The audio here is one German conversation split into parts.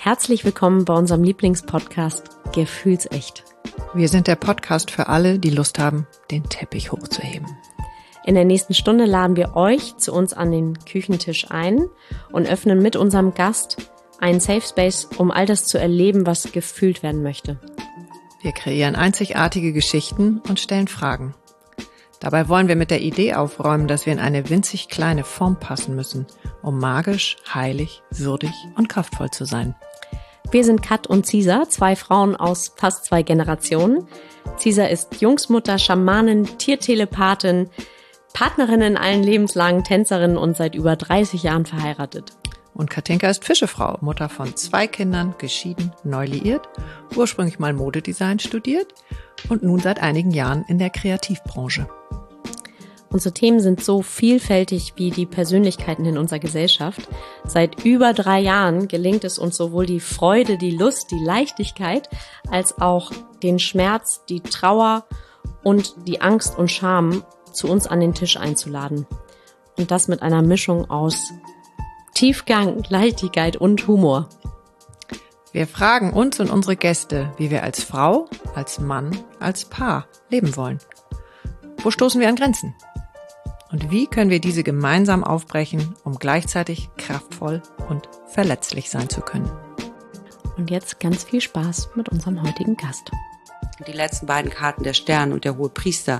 Herzlich willkommen bei unserem Lieblingspodcast Gefühlsecht. Wir sind der Podcast für alle, die Lust haben, den Teppich hochzuheben. In der nächsten Stunde laden wir euch zu uns an den Küchentisch ein und öffnen mit unserem Gast einen Safe Space, um all das zu erleben, was gefühlt werden möchte. Wir kreieren einzigartige Geschichten und stellen Fragen. Dabei wollen wir mit der Idee aufräumen, dass wir in eine winzig kleine Form passen müssen, um magisch, heilig, würdig und kraftvoll zu sein. Wir sind Kat und Cisa, zwei Frauen aus fast 2 Generationen. Cisa ist Jungsmutter, Schamanin, Tiertelepathin, Partnerin in allen Lebenslangen, Tänzerin und seit über 30 Jahren verheiratet. Und Katinka ist Fischefrau, Mutter von 2 Kindern, geschieden, neu liiert, ursprünglich mal Modedesign studiert und nun seit einigen Jahren in der Kreativbranche. Unsere Themen sind so vielfältig wie die Persönlichkeiten in unserer Gesellschaft. Seit über 3 Jahren gelingt es uns sowohl die Freude, die Lust, die Leichtigkeit, als auch den Schmerz, die Trauer und die Angst und Scham zu uns an den Tisch einzuladen. Und das mit einer Mischung aus Tiefgang, Leichtigkeit und Humor. Wir fragen uns und unsere Gäste, wie wir als Frau, als Mann, als Paar leben wollen. Wo stoßen wir an Grenzen? Und wie können wir diese gemeinsam aufbrechen, um gleichzeitig kraftvoll und verletzlich sein zu können? Und jetzt ganz viel Spaß mit unserem heutigen Gast. Die letzten beiden Karten, der Stern und der Hohepriester,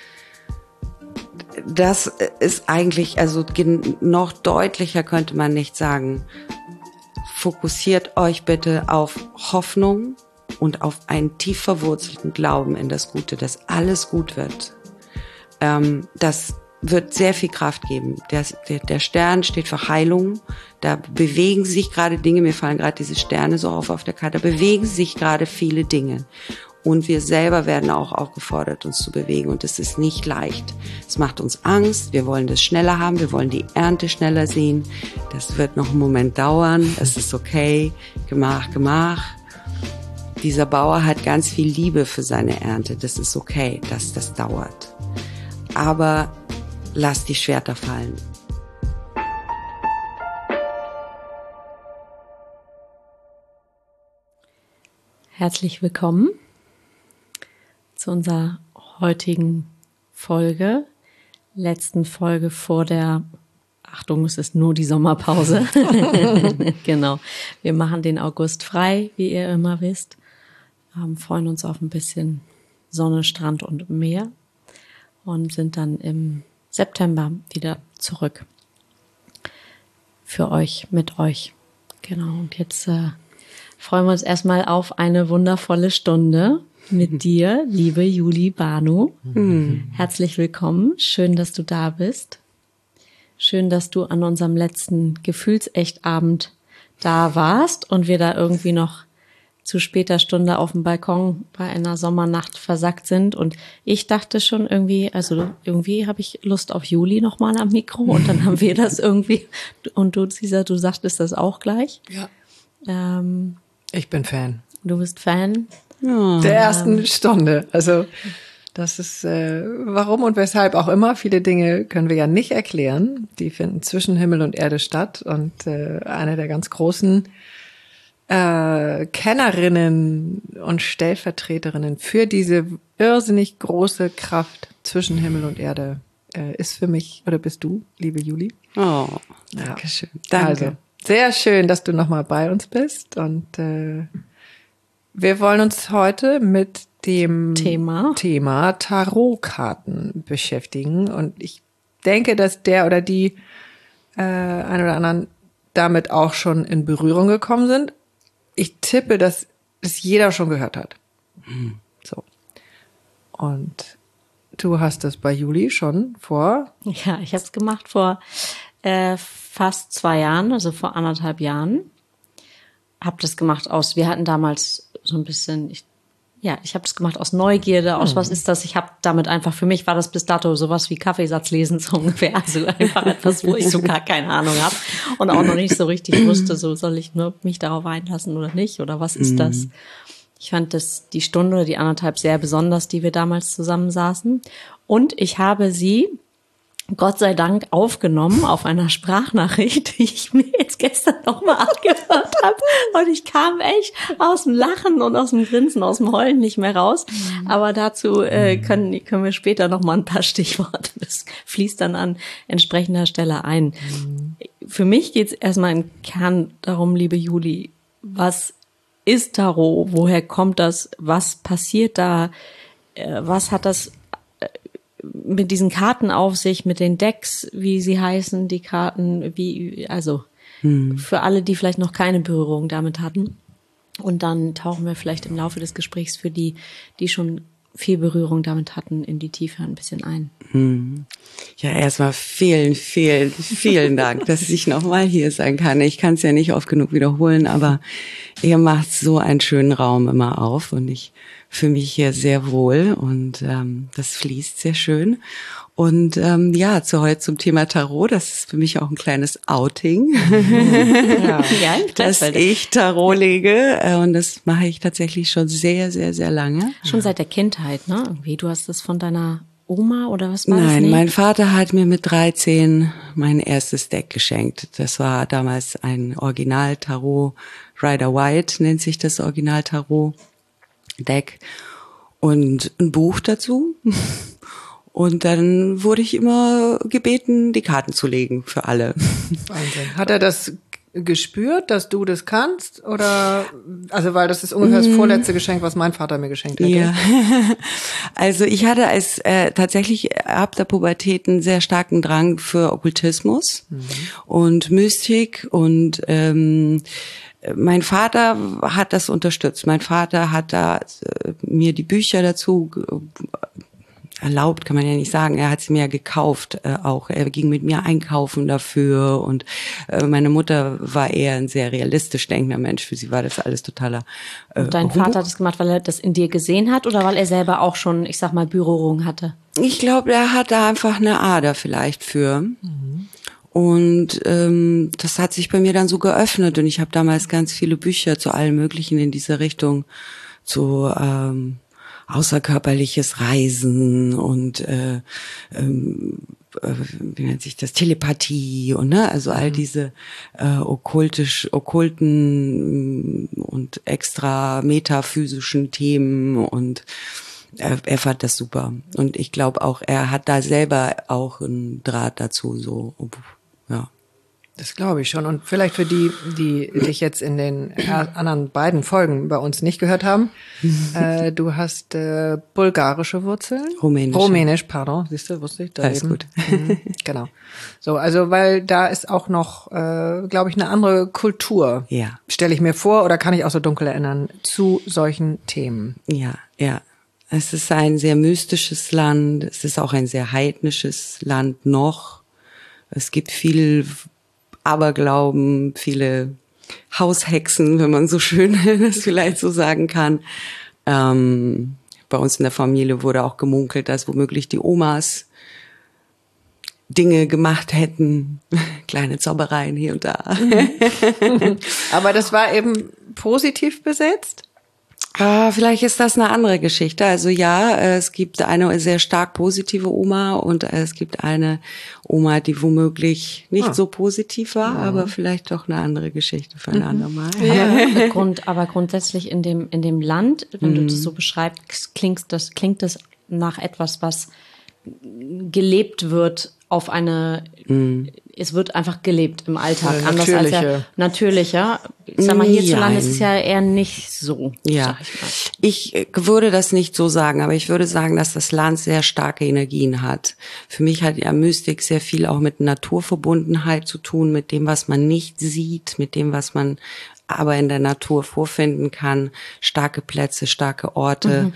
das ist eigentlich, also noch deutlicher könnte man nicht sagen. Fokussiert euch bitte auf Hoffnung und auf einen tief verwurzelten Glauben in das Gute, dass alles gut wird. Das wird sehr viel Kraft geben. Der Stern steht für Heilung. Da bewegen sich gerade Dinge, mir fallen gerade diese Sterne so auf der Karte, da bewegen sich gerade viele Dinge. Und wir selber werden auch aufgefordert, uns zu bewegen. Und es ist nicht leicht. Es macht uns Angst. Wir wollen das schneller haben. Wir wollen die Ernte schneller sehen. Das wird noch einen Moment dauern. Es ist okay. Gemach. Dieser Bauer hat ganz viel Liebe für seine Ernte. Das ist okay, dass das dauert. Aber lasst die Schwerter fallen. Herzlich willkommen zu unserer heutigen Folge, letzten Folge vor der, Achtung, es ist nur die Sommerpause. Genau, wir machen den August frei, wie ihr immer wisst, freuen uns auf ein bisschen Sonne, Strand und Meer und sind dann im September wieder zurück für euch, mit euch. Genau, und jetzt freuen wir uns erstmal auf eine wundervolle Stunde mit dir, liebe Julie Banu. Herzlich willkommen. Schön, dass du da bist. Schön, dass du an unserem letzten Gefühlsechtabend da warst und wir da irgendwie noch zu später Stunde auf dem Balkon bei einer Sommernacht versackt sind. Und ich dachte schon irgendwie habe ich Lust auf Julie nochmal am Mikro und dann haben wir das irgendwie. Und du, Cisa, du sagtest das auch gleich. Ja. Ich bin Fan. Du bist Fan? Der ersten Stunde. Also das ist, warum und weshalb auch immer, viele Dinge können wir ja nicht erklären. Die finden zwischen Himmel und Erde statt. Und eine der ganz großen Kennerinnen und Stellvertreterinnen für diese irrsinnig große Kraft zwischen Himmel und Erde ist für mich, oder bist du, liebe Julie? Oh, danke schön. Danke. Also, sehr schön, dass du nochmal bei uns bist und wir wollen uns heute mit dem Thema Tarotkarten beschäftigen. Und ich denke, dass der oder die ein oder anderen damit auch schon in Berührung gekommen sind. Ich tippe, dass es jeder schon gehört hat. So. Und du hast das bei Julie schon vor? Ja, ich habe es gemacht vor fast 2 Jahren, also vor 1,5 Jahren. Hab das gemacht wir hatten damals so ein bisschen, ich habe das gemacht aus Neugierde, aus was ist das? Ich habe damit einfach, für mich war das bis dato sowas wie Kaffeesatz lesen so ungefähr. Also einfach etwas, wo ich so gar keine Ahnung habe und auch noch nicht so richtig wusste, so soll ich nur mich darauf einlassen oder nicht oder was ist das? Ich fand die Stunde oder die 1,5 sehr besonders, die wir damals zusammensaßen. Und ich habe sie Gott sei Dank aufgenommen auf einer Sprachnachricht, die ich mir jetzt gestern nochmal angehört habe. Und ich kam echt aus dem Lachen und aus dem Grinsen, aus dem Heulen nicht mehr raus. Aber dazu können wir später nochmal ein paar Stichworte. Das fließt dann an entsprechender Stelle ein. Für mich geht es erstmal im Kern darum, liebe Juli, was ist Tarot? Woher kommt das? Was passiert da? Was hat das mit diesen Karten auf sich, mit den Decks, wie sie heißen, die Karten, für alle, die vielleicht noch keine Berührung damit hatten. Und dann tauchen wir vielleicht im Laufe des Gesprächs für die schon viel Berührung damit hatten, in die Tiefe ein bisschen ein. Ja, erstmal vielen, vielen, vielen Dank, dass ich nochmal hier sein kann. Ich kann es ja nicht oft genug wiederholen, aber ihr macht so einen schönen Raum immer auf und ich fühle mich hier sehr wohl und das fließt sehr schön. Und heute zum Thema Tarot, das ist für mich auch ein kleines Outing, dass ich Tarot lege und das mache ich tatsächlich schon sehr, sehr, sehr lange. Schon seit der Kindheit, ne? Irgendwie, du hast das von deiner Oma oder was war das? Nein, mein Vater hat mir mit 13 mein erstes Deck geschenkt. Das war damals ein Original-Tarot, Rider White nennt sich das Original-Tarot-Deck und ein Buch dazu. Und dann wurde ich immer gebeten, die Karten zu legen für alle. Wahnsinn. Hat er das gespürt, dass du das kannst? Oder, also, weil das ist ungefähr das vorletzte Geschenk, was mein Vater mir geschenkt hätte. Ja. Also ich hatte tatsächlich ab der Pubertät einen sehr starken Drang für Okkultismus und Mystik und mein Vater hat das unterstützt. Mein Vater hat da mir die Bücher dazu erlaubt, kann man ja nicht sagen. Er hat sie mir gekauft auch. Er ging mit mir einkaufen dafür und meine Mutter war eher ein sehr realistisch denkender Mensch. Für sie war das alles totaler Und dein Vater hat das gemacht, weil er das in dir gesehen hat oder weil er selber auch schon, ich sag mal, Berührung hatte? Ich glaube, er hat da einfach eine Ader vielleicht für. Und das hat sich bei mir dann so geöffnet und ich habe damals ganz viele Bücher zu allen möglichen in diese Richtung, zu außerkörperliches Reisen und wie nennt sich das, Telepathie und also all diese okkulten und extra metaphysischen Themen und er fand das super. Und ich glaube auch, er hat da selber auch einen Draht dazu, so, ja. Das glaube ich schon. Und vielleicht für die dich jetzt in den anderen beiden Folgen bei uns nicht gehört haben, du hast bulgarische Wurzeln. Rumänisch, pardon, siehst du, wusste ich. Alles gut. Genau. So, also weil da ist auch noch, glaube ich, eine andere Kultur. Ja. Stelle ich mir vor oder kann ich auch so dunkel erinnern, zu solchen Themen. Ja, ja. Es ist ein sehr mystisches Land. Es ist auch ein sehr heidnisches Land noch. Es gibt viel Aberglauben, viele Haushexen, wenn man so schön das vielleicht so sagen kann. Bei uns in der Familie wurde auch gemunkelt, dass womöglich die Omas Dinge gemacht hätten, kleine Zaubereien hier und da. Aber das war eben positiv besetzt? Vielleicht ist das eine andere Geschichte. Also ja, es gibt eine sehr stark positive Oma und es gibt eine Oma, die womöglich nicht so positiv war, aber vielleicht doch eine andere Geschichte für ein andermal. Ja. Aber grundsätzlich in dem Land, wenn du das so beschreibst, klingt das nach etwas, was gelebt wird auf eine, es wird einfach gelebt im Alltag, anders als natürlicher. Ich sag mal, hierzulande ist es ja eher nicht so. Ja, ich würde das nicht so sagen, aber ich würde sagen, dass das Land sehr starke Energien hat. Für mich hat ja Mystik sehr viel auch mit Naturverbundenheit zu tun, mit dem, was man nicht sieht, mit dem, was man aber in der Natur vorfinden kann. Starke Plätze, starke Orte.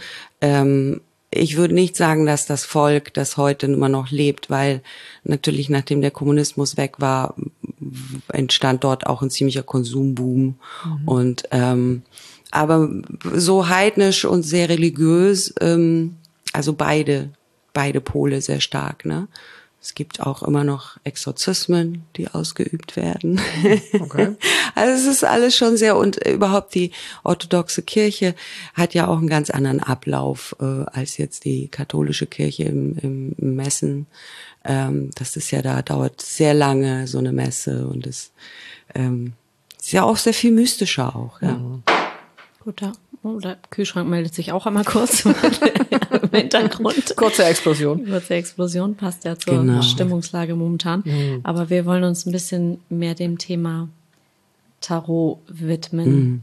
Ich würde nicht sagen, dass das Volk, das heute immer noch lebt, weil natürlich nachdem der Kommunismus weg war, entstand dort auch ein ziemlicher Konsumboom. Und aber so heidnisch und sehr religiös, also beide Pole sehr stark, ne? Es gibt auch immer noch Exorzismen, die ausgeübt werden. Okay. Also es ist alles schon sehr, und überhaupt die orthodoxe Kirche hat ja auch einen ganz anderen Ablauf als jetzt die katholische Kirche im Messen. Das ist ja, da dauert sehr lange so eine Messe, und es ist ja auch sehr viel mystischer auch. Ja. Gut, ja. Oh, der Kühlschrank meldet sich auch einmal kurz im Hintergrund. Kurze Explosion. Kurze Explosion, passt ja zur Stimmungslage momentan. Aber wir wollen uns ein bisschen mehr dem Thema Tarot widmen.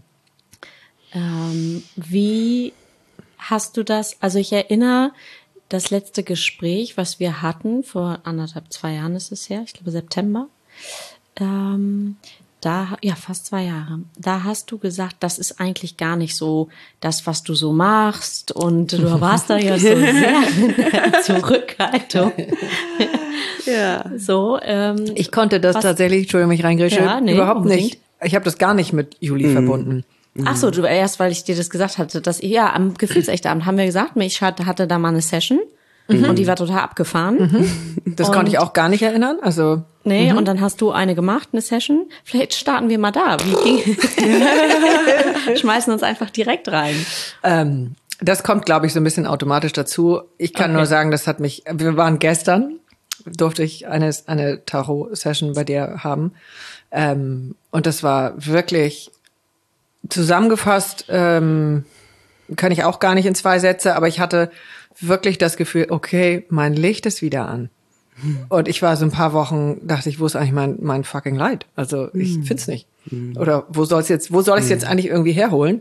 Wie hast du das? Also ich erinnere, das letzte Gespräch, was wir hatten, vor 2 Jahren ist es her, ich glaube September, fast 2 Jahre. Da hast du gesagt, das ist eigentlich gar nicht so das, was du so machst. Und du warst da ja so sehr in der Zurückhaltung. Ja. So, ich konnte das tatsächlich, Entschuldigung, mich reingrätsche, überhaupt unbedingt nicht. Ich habe das gar nicht mit Juli verbunden. Ach so, du erst, weil ich dir das gesagt hatte, dass am Gefühlsechtabend haben wir gesagt, ich hatte da mal eine Session. Und die war total abgefahren. Das konnte ich auch gar nicht erinnern. Also nee, und dann hast du eine gemacht, eine Session. Vielleicht starten wir mal da. Schmeißen uns einfach direkt rein. Das kommt, glaube ich, so ein bisschen automatisch dazu. Ich kann nur sagen, wir waren gestern, durfte ich eine Tarot-Session bei dir haben. Und das war wirklich zusammengefasst, kann ich auch gar nicht in 2 Sätze, aber ich hatte wirklich das Gefühl, okay, mein Licht ist wieder an. Und ich war so ein paar Wochen, dachte ich, wo ist eigentlich mein fucking Light? Also ich find's nicht. Oder wo soll ich es jetzt eigentlich irgendwie herholen?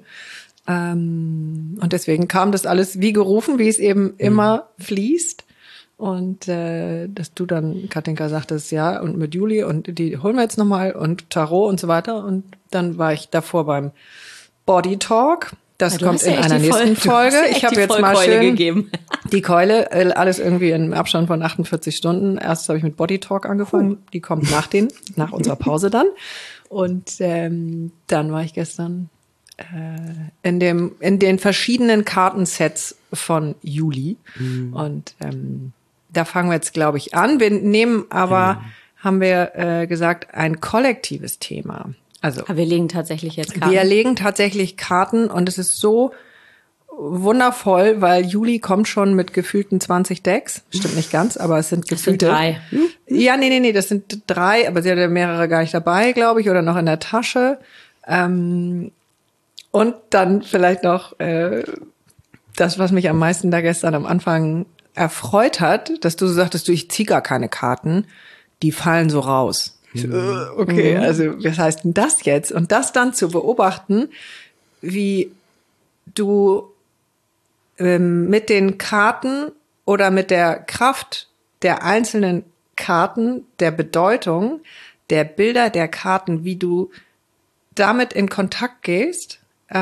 Und deswegen kam das alles wie gerufen, wie es eben immer fließt. Und dass du dann, Katinka, sagtest, ja, und mit Juli und die holen wir jetzt nochmal und Tarot und so weiter. Und dann war ich davor beim Body Talk. Das kommt in einer nächsten Folge. Ich habe jetzt mal schön die Keule, alles irgendwie im Abstand von 48 Stunden. Erst habe ich mit Body Talk angefangen. Die kommt nach unserer Pause dann. Und dann war ich gestern in den verschiedenen Kartensets von Juli. Und da fangen wir jetzt, glaube ich, an. Wir nehmen aber, haben wir gesagt, ein kollektives Thema. Also, aber wir legen tatsächlich jetzt Karten. Wir legen tatsächlich Karten, und es ist so wundervoll, weil Juli kommt schon mit gefühlten 20 Decks. Stimmt nicht ganz, aber es sind gefühlte. Das sind 3. Ja, nee, das sind 3, aber sie hat ja mehrere gar nicht dabei, glaube ich, oder noch in der Tasche. Und dann vielleicht noch das, was mich am meisten da gestern am Anfang erfreut hat, dass du so sagtest, ich ziehe gar keine Karten, die fallen so raus. Okay, also was heißt denn das jetzt? Und das dann zu beobachten, wie du mit den Karten oder mit der Kraft der einzelnen Karten, der Bedeutung, der Bilder der Karten, wie du damit in Kontakt gehst,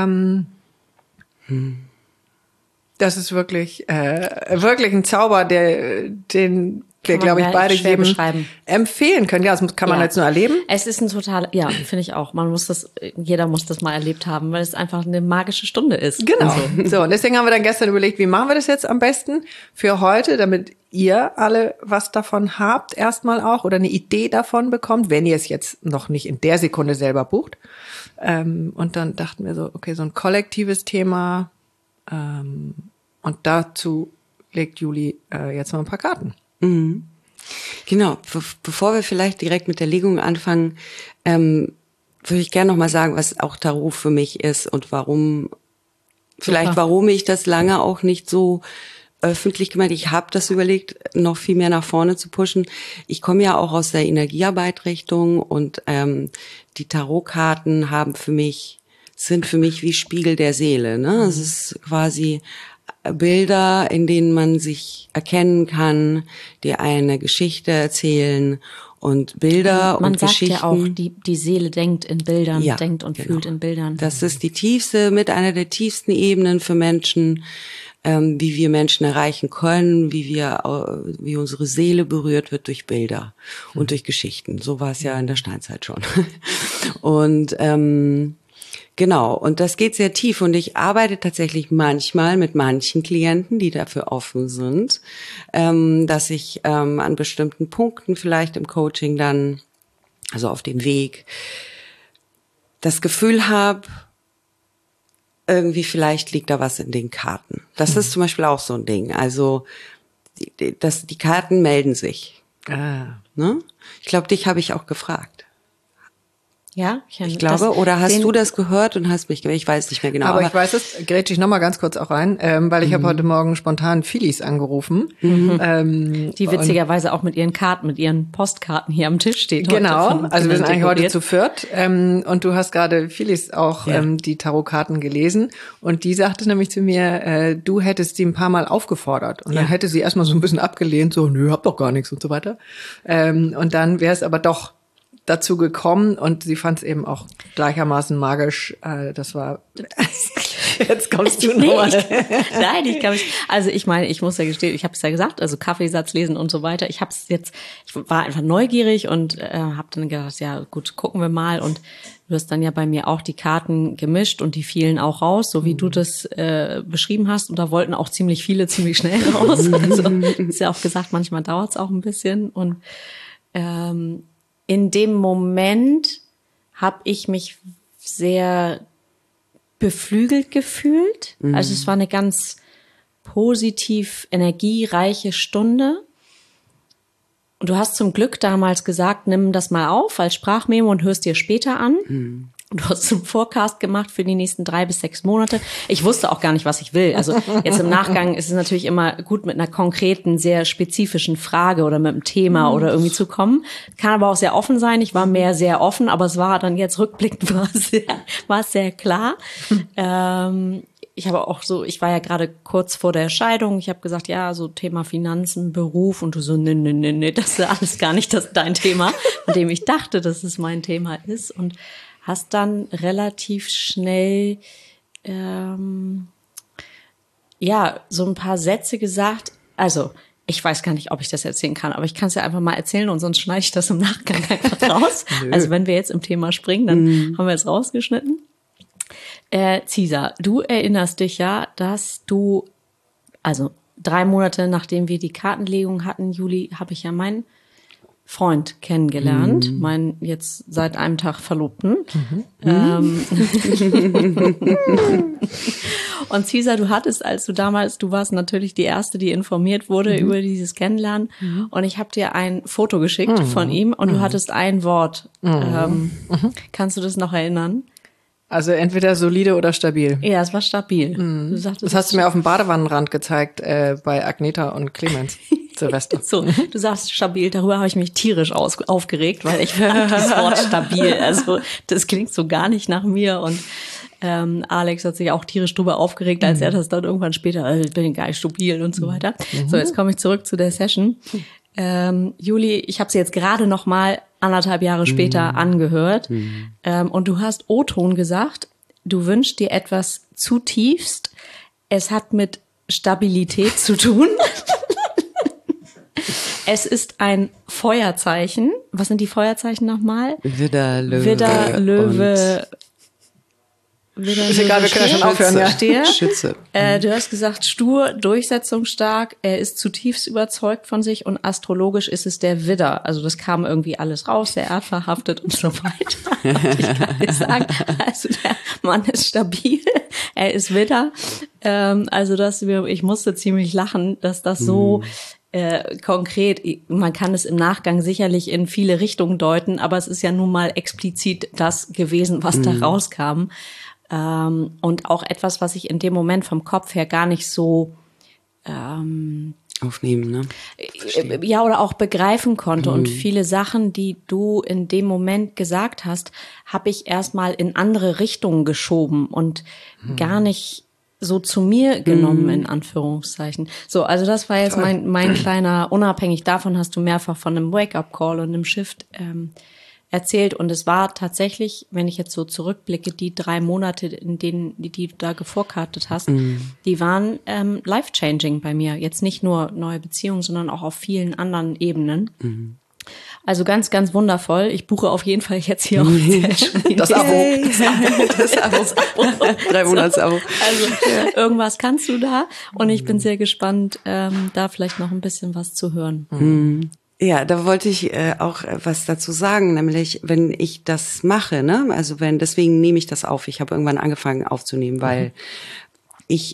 das ist wirklich ein Zauber, den wir, glaube ich, beide jedem empfehlen können. Ja, das kann man jetzt nur erleben. Es ist ein total, finde ich auch. Jeder muss das mal erlebt haben, weil es einfach eine magische Stunde ist. Genau. So, und deswegen haben wir dann gestern überlegt, wie machen wir das jetzt am besten für heute, damit ihr alle was davon habt, erstmal auch, oder eine Idee davon bekommt, wenn ihr es jetzt noch nicht in der Sekunde selber bucht. Und dann dachten wir so, okay, so ein kollektives Thema, und dazu legt Juli jetzt mal ein paar Karten. Mhm. Genau. Bevor wir vielleicht direkt mit der Legung anfangen, würde ich gerne noch mal sagen, was auch Tarot für mich ist und warum ich das lange auch nicht so öffentlich gemacht. Ich habe das überlegt, noch viel mehr nach vorne zu pushen. Ich komme ja auch aus der Energiearbeit-Richtung, und die Tarotkarten sind für mich wie Spiegel der Seele. Ne? Es ist quasi Bilder, in denen man sich erkennen kann, die eine Geschichte erzählen, und Bilder und Geschichten. Man sagt ja auch, die Seele denkt in Bildern, denkt und fühlt in Bildern. Das ist mit einer der tiefsten Ebenen für Menschen, wie wir Menschen erreichen können, wie unsere Seele berührt wird durch Bilder und durch Geschichten. So war es ja in der Steinzeit schon. Und Genau, und das geht sehr tief und ich arbeite tatsächlich manchmal mit manchen Klienten, die dafür offen sind, dass ich an bestimmten Punkten vielleicht im Coaching dann, also auf dem Weg, das Gefühl habe, irgendwie vielleicht liegt da was in den Karten. Das ist zum Beispiel auch so ein Ding. Also die Karten melden sich. Ne? Ich glaube, dich habe ich auch gefragt. Ja, ich glaube, oder hast du das gehört und hast mich, ich weiß nicht mehr genau. Aber ich weiß es, grätsch ich noch mal ganz kurz auch rein, weil ich habe heute Morgen spontan Philis angerufen. Die witzigerweise auch mit ihren Karten, mit ihren Postkarten hier am Tisch steht. Genau, also wir sind eigentlich heute zu viert. Und du hast gerade Philis auch die Tarotkarten gelesen. Und die sagte nämlich zu mir, du hättest sie ein paar Mal aufgefordert. Und dann hätte sie erstmal so ein bisschen abgelehnt, so, nö, hab doch gar nichts und so weiter. Und dann wäre es aber doch dazu gekommen und sie fand es eben auch gleichermaßen magisch. Das war, jetzt kommst du nochmal. Nein, ich kann mich, also ich meine, ich muss ja gestehen, ich habe es ja gesagt, also Kaffeesatz lesen und so weiter. Ich war einfach neugierig und habe dann gedacht, ja gut, gucken wir mal. Und du hast dann ja bei mir auch die Karten gemischt und die fielen auch raus, so wie du das beschrieben hast. Und da wollten auch ziemlich viele ziemlich schnell raus. Also ist ja auch gesagt, manchmal dauert es auch ein bisschen. Und in dem Moment habe ich mich sehr beflügelt gefühlt. Also es war eine ganz positiv energiereiche Stunde. Und du hast zum Glück damals gesagt, nimm das mal auf als Sprachmemo und hörst dir später an. Du hast einen Forecast gemacht für die nächsten 3 bis 6 Monate. Ich wusste auch gar nicht, was ich will. Also jetzt im Nachgang ist es natürlich immer gut, mit einer konkreten, sehr spezifischen Frage oder mit einem Thema oder irgendwie zu kommen. Kann aber auch sehr offen sein. Ich war mehr sehr offen, aber es war dann jetzt rückblickend war es sehr klar. Ich habe auch so, ich war ja gerade kurz vor der Scheidung. Ich habe gesagt, ja, so Thema Finanzen, Beruf und du so, nee, das ist alles gar nicht dein Thema, von dem ich dachte, dass es mein Thema ist. Und hast dann relativ schnell so ein paar Sätze gesagt. Also ich weiß gar nicht, ob ich das erzählen kann, aber ich kann es ja einfach mal erzählen und sonst schneide ich das im Nachgang einfach raus. Also wenn wir jetzt im Thema springen, dann haben wir es rausgeschnitten. Cesar, du erinnerst dich ja, dass du, also 3 Monate nachdem wir die Kartenlegung hatten, Juli, habe ich ja meinen Freund kennengelernt, meinen jetzt seit einem Tag Verlobten. Und Cesar, du hattest, du warst natürlich die Erste, die informiert wurde über dieses Kennenlernen. Und ich habe dir ein Foto geschickt von ihm und du hattest ein Wort. Kannst du das noch erinnern? Also entweder solide oder stabil. Ja, es war stabil. Du sagtest, das hast du mir auf dem Badewannenrand gezeigt bei Agneta und Clemens. Silvester. So, du sagst stabil, darüber habe ich mich tierisch aufgeregt, weil ich fand das Wort stabil, also das klingt so gar nicht nach mir und Alex hat sich auch tierisch drüber aufgeregt, als er das dann irgendwann später, ich bin gar nicht stabil und so weiter. So, jetzt komme ich zurück zu der Session. Juli, ich habe sie jetzt gerade noch mal 1,5 Jahre später angehört und du hast O-Ton gesagt, du wünschst dir etwas zutiefst, es hat mit Stabilität zu tun. Es ist ein Feuerzeichen. Was sind die Feuerzeichen nochmal? Widder, Löwe. Widder, Löwe. Ist egal, wir können ja schon aufhören, ja. Stier. Schütze. Du hast gesagt, stur, durchsetzungsstark, er ist zutiefst überzeugt von sich und astrologisch ist es der Widder. Also das kam irgendwie alles raus, sehr erdverhaftet und so weiter. Und ich kann dir sagen, also der Mann ist stabil, er ist Widder. Also ich musste ziemlich lachen, dass das so konkret, man kann es im Nachgang sicherlich in viele Richtungen deuten, aber es ist ja nun mal explizit das gewesen, was da rauskam. Und auch etwas, was ich in dem Moment vom Kopf her gar nicht so aufnehmen, ne? Ja, oder auch begreifen konnte. Und viele Sachen, die du in dem Moment gesagt hast, habe ich erstmal in andere Richtungen geschoben und gar nicht so zu mir genommen, in Anführungszeichen. So, also das war jetzt mein kleiner, unabhängig davon hast du mehrfach von einem Wake-up-Call und einem Shift erzählt. Und es war tatsächlich, wenn ich jetzt so zurückblicke, die 3 Monate, in denen, die du da geforekartet hast, die waren life-changing bei mir. Jetzt nicht nur neue Beziehungen, sondern auch auf vielen anderen Ebenen. Also ganz, ganz wundervoll. Ich buche auf jeden Fall jetzt hier auch das Abo. Das Abo. 3 Monats-Abo. Also irgendwas kannst du da. Und ich bin sehr gespannt, da vielleicht noch ein bisschen was zu hören. Ja, da wollte ich auch was dazu sagen, nämlich wenn ich das mache, ne, also deswegen nehme ich das auf. Ich habe irgendwann angefangen aufzunehmen, weil ich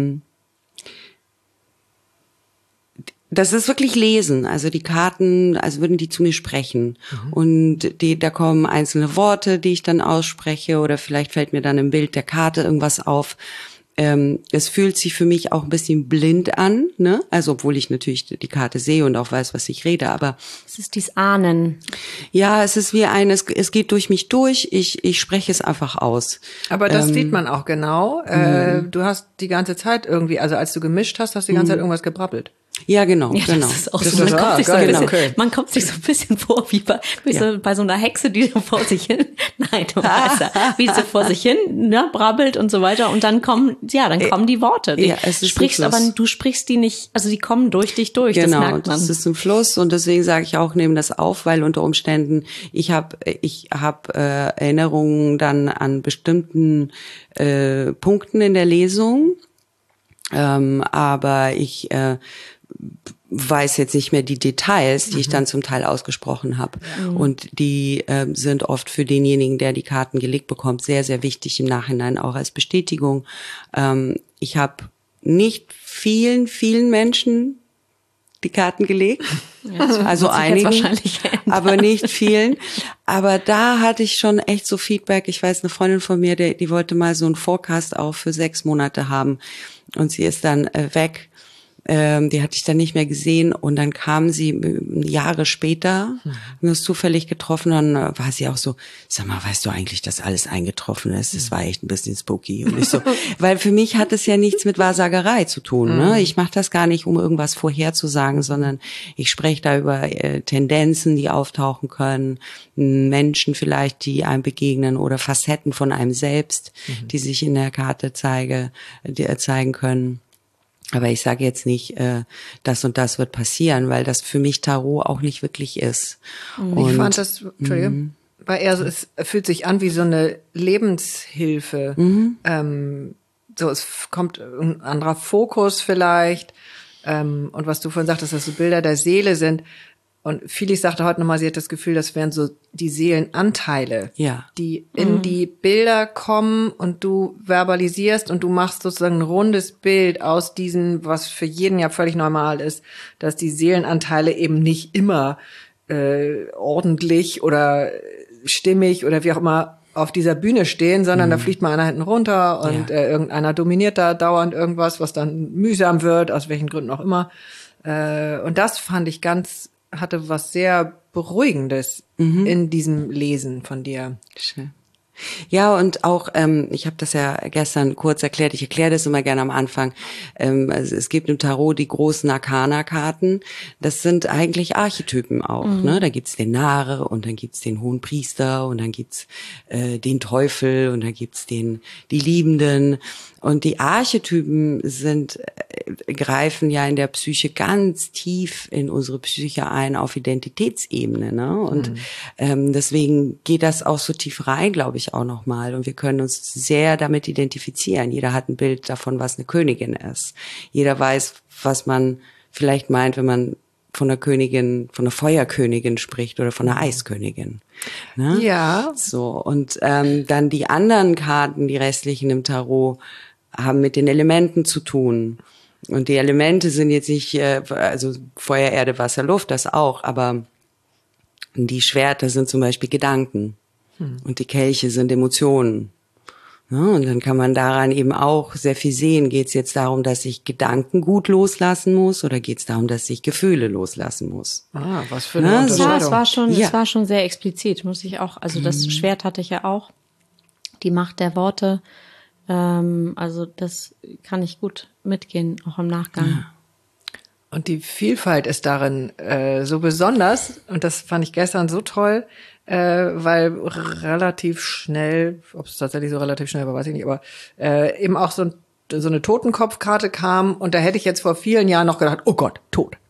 das ist wirklich Lesen, also die Karten, als würden die zu mir sprechen. Und da kommen einzelne Worte, die ich dann ausspreche, oder vielleicht fällt mir dann im Bild der Karte irgendwas auf. Es fühlt sich für mich auch ein bisschen blind an, ne? Also obwohl ich natürlich die Karte sehe und auch weiß, was ich rede, aber es ist dies Ahnen. Ja, es ist wie es geht durch mich durch, ich spreche es einfach aus. Aber das sieht man auch genau. Du hast die ganze Zeit irgendwie, also als du gemischt hast du die ganze Zeit irgendwas gebrabbelt. Ja, genau, ja, genau. Das ist auch so. Man kommt sich so ein bisschen vor wie bei so einer Hexe, die so vor sich hin, wie sie vor sich hin, ne, brabbelt und so weiter. Und dann kommen die Worte. Du sprichst die nicht, also die kommen durch dich durch. Genau, das merkt man. Das ist ein Fluss und deswegen sage ich auch, nehme das auf, weil unter Umständen ich habe Erinnerungen dann an bestimmten Punkten in der Lesung, aber ich weiß jetzt nicht mehr die Details, die ich dann zum Teil ausgesprochen habe. Und die sind oft für denjenigen, der die Karten gelegt bekommt, sehr, sehr wichtig im Nachhinein auch als Bestätigung. Ich habe nicht vielen Menschen die Karten gelegt. Ja, also einigen, aber nicht vielen. Aber da hatte ich schon echt so Feedback. Ich weiß, eine Freundin von mir, die wollte mal so einen Forecast auch für 6 Monate haben. Und sie ist dann weg. Die hatte ich dann nicht mehr gesehen und dann kam sie Jahre später, wir uns zufällig getroffen, dann war sie auch so, sag mal, weißt du eigentlich, dass alles eingetroffen ist? Das war echt ein bisschen spooky. Und ich so, weil für mich hat es ja nichts mit Wahrsagerei zu tun. Ne? Ich mache das gar nicht, um irgendwas vorherzusagen, sondern ich spreche da über Tendenzen, die auftauchen können, Menschen vielleicht, die einem begegnen oder Facetten von einem selbst, die sich in der Karte zeigen können. Aber ich sage jetzt nicht, das und das wird passieren, weil das für mich Tarot auch nicht wirklich ist. Ich fand das, Entschuldigung, weil es fühlt sich an wie so eine Lebenshilfe. Es kommt ein anderer Fokus vielleicht. Und was du vorhin sagtest, dass so Bilder der Seele sind. Und Phyllis sagte heute nochmal, sie hat das Gefühl, das wären so die Seelenanteile, die in die Bilder kommen und du verbalisierst und du machst sozusagen ein rundes Bild aus diesem, was für jeden ja völlig normal ist, dass die Seelenanteile eben nicht immer ordentlich oder stimmig oder wie auch immer auf dieser Bühne stehen, sondern da fliegt mal einer hinten runter und irgendeiner dominiert da dauernd irgendwas, was dann mühsam wird, aus welchen Gründen auch immer. Und das fand ich hatte was sehr Beruhigendes in diesem Lesen von dir. Schön. Ja, und auch, ich habe das ja gestern kurz erklärt, ich erkläre das immer gerne am Anfang, also es gibt im Tarot die großen Arkana-Karten, das sind eigentlich Archetypen auch, ne? Da gibt's den Nare und dann gibt's den Hohen Priester und dann gibt's den Teufel und dann gibt's die Liebenden. Und die Archetypen greifen ja in der Psyche ganz tief in unsere Psyche ein auf Identitätsebene, ne? Und deswegen geht das auch so tief rein, glaube ich, auch nochmal. Und wir können uns sehr damit identifizieren. Jeder hat ein Bild davon, was eine Königin ist. Jeder weiß, was man vielleicht meint, wenn man von der Feuerkönigin spricht oder von der Eiskönigin. Ne? Ja. So, und dann die anderen Karten, die restlichen im Tarot, haben mit den Elementen zu tun. Und die Elemente sind jetzt nicht, also Feuer, Erde, Wasser, Luft, das auch, aber die Schwerter sind zum Beispiel Gedanken und die Kelche sind Emotionen. Ja, und dann kann man daran eben auch sehr viel sehen. Geht es jetzt darum, dass ich Gedanken gut loslassen muss oder geht es darum, dass ich Gefühle loslassen muss? Was für eine Unterscheidung. Es war schon sehr explizit, muss ich auch. Also das Schwert hatte ich ja auch. Die Macht der Worte. Also das kann ich gut mitgehen, auch im Nachgang. Ja. Und die Vielfalt ist darin so besonders, und das fand ich gestern so toll, weil relativ schnell, ob es tatsächlich so relativ schnell war, weiß ich nicht, aber eben auch so eine Totenkopfkarte kam, und da hätte ich jetzt vor vielen Jahren noch gedacht, oh Gott, tot.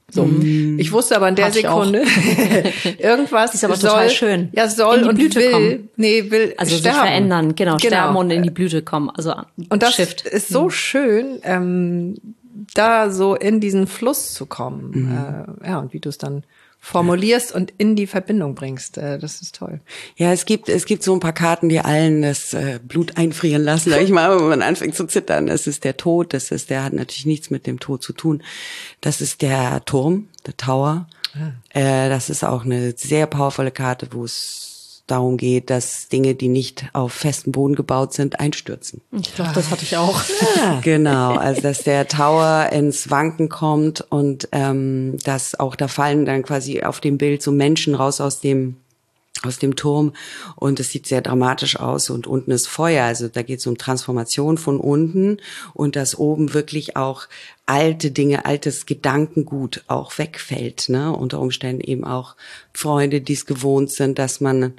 So. Ich wusste aber in der Sekunde, irgendwas ist aber soll, total schön. Ja, soll in die und Blüte will, kommen. will also sterben. sich verändern, genau, sterben und in die Blüte kommen. Also und das Shift. ist so schön, da so in diesen Fluss zu kommen. Und wie du es dann formulierst und in die Verbindung bringst. Das ist toll. Ja, es gibt so ein paar Karten, die allen das Blut einfrieren lassen, sag ich mal, wenn man anfängt zu zittern. Das ist der Tod, der hat natürlich nichts mit dem Tod zu tun. Das ist der Turm, der Tower. Das ist auch eine sehr powervolle Karte, wo es darum geht, dass Dinge, die nicht auf festem Boden gebaut sind, einstürzen. Ich glaube, das hatte ich auch. Genau, also dass der Tower ins Wanken kommt und dass auch da fallen dann quasi auf dem Bild so Menschen raus aus dem Turm und es sieht sehr dramatisch aus und unten ist Feuer, also da geht es um Transformation von unten und dass oben wirklich auch alte Dinge, altes Gedankengut auch wegfällt, ne? Unter Umständen eben auch Freunde, die es gewohnt sind, dass man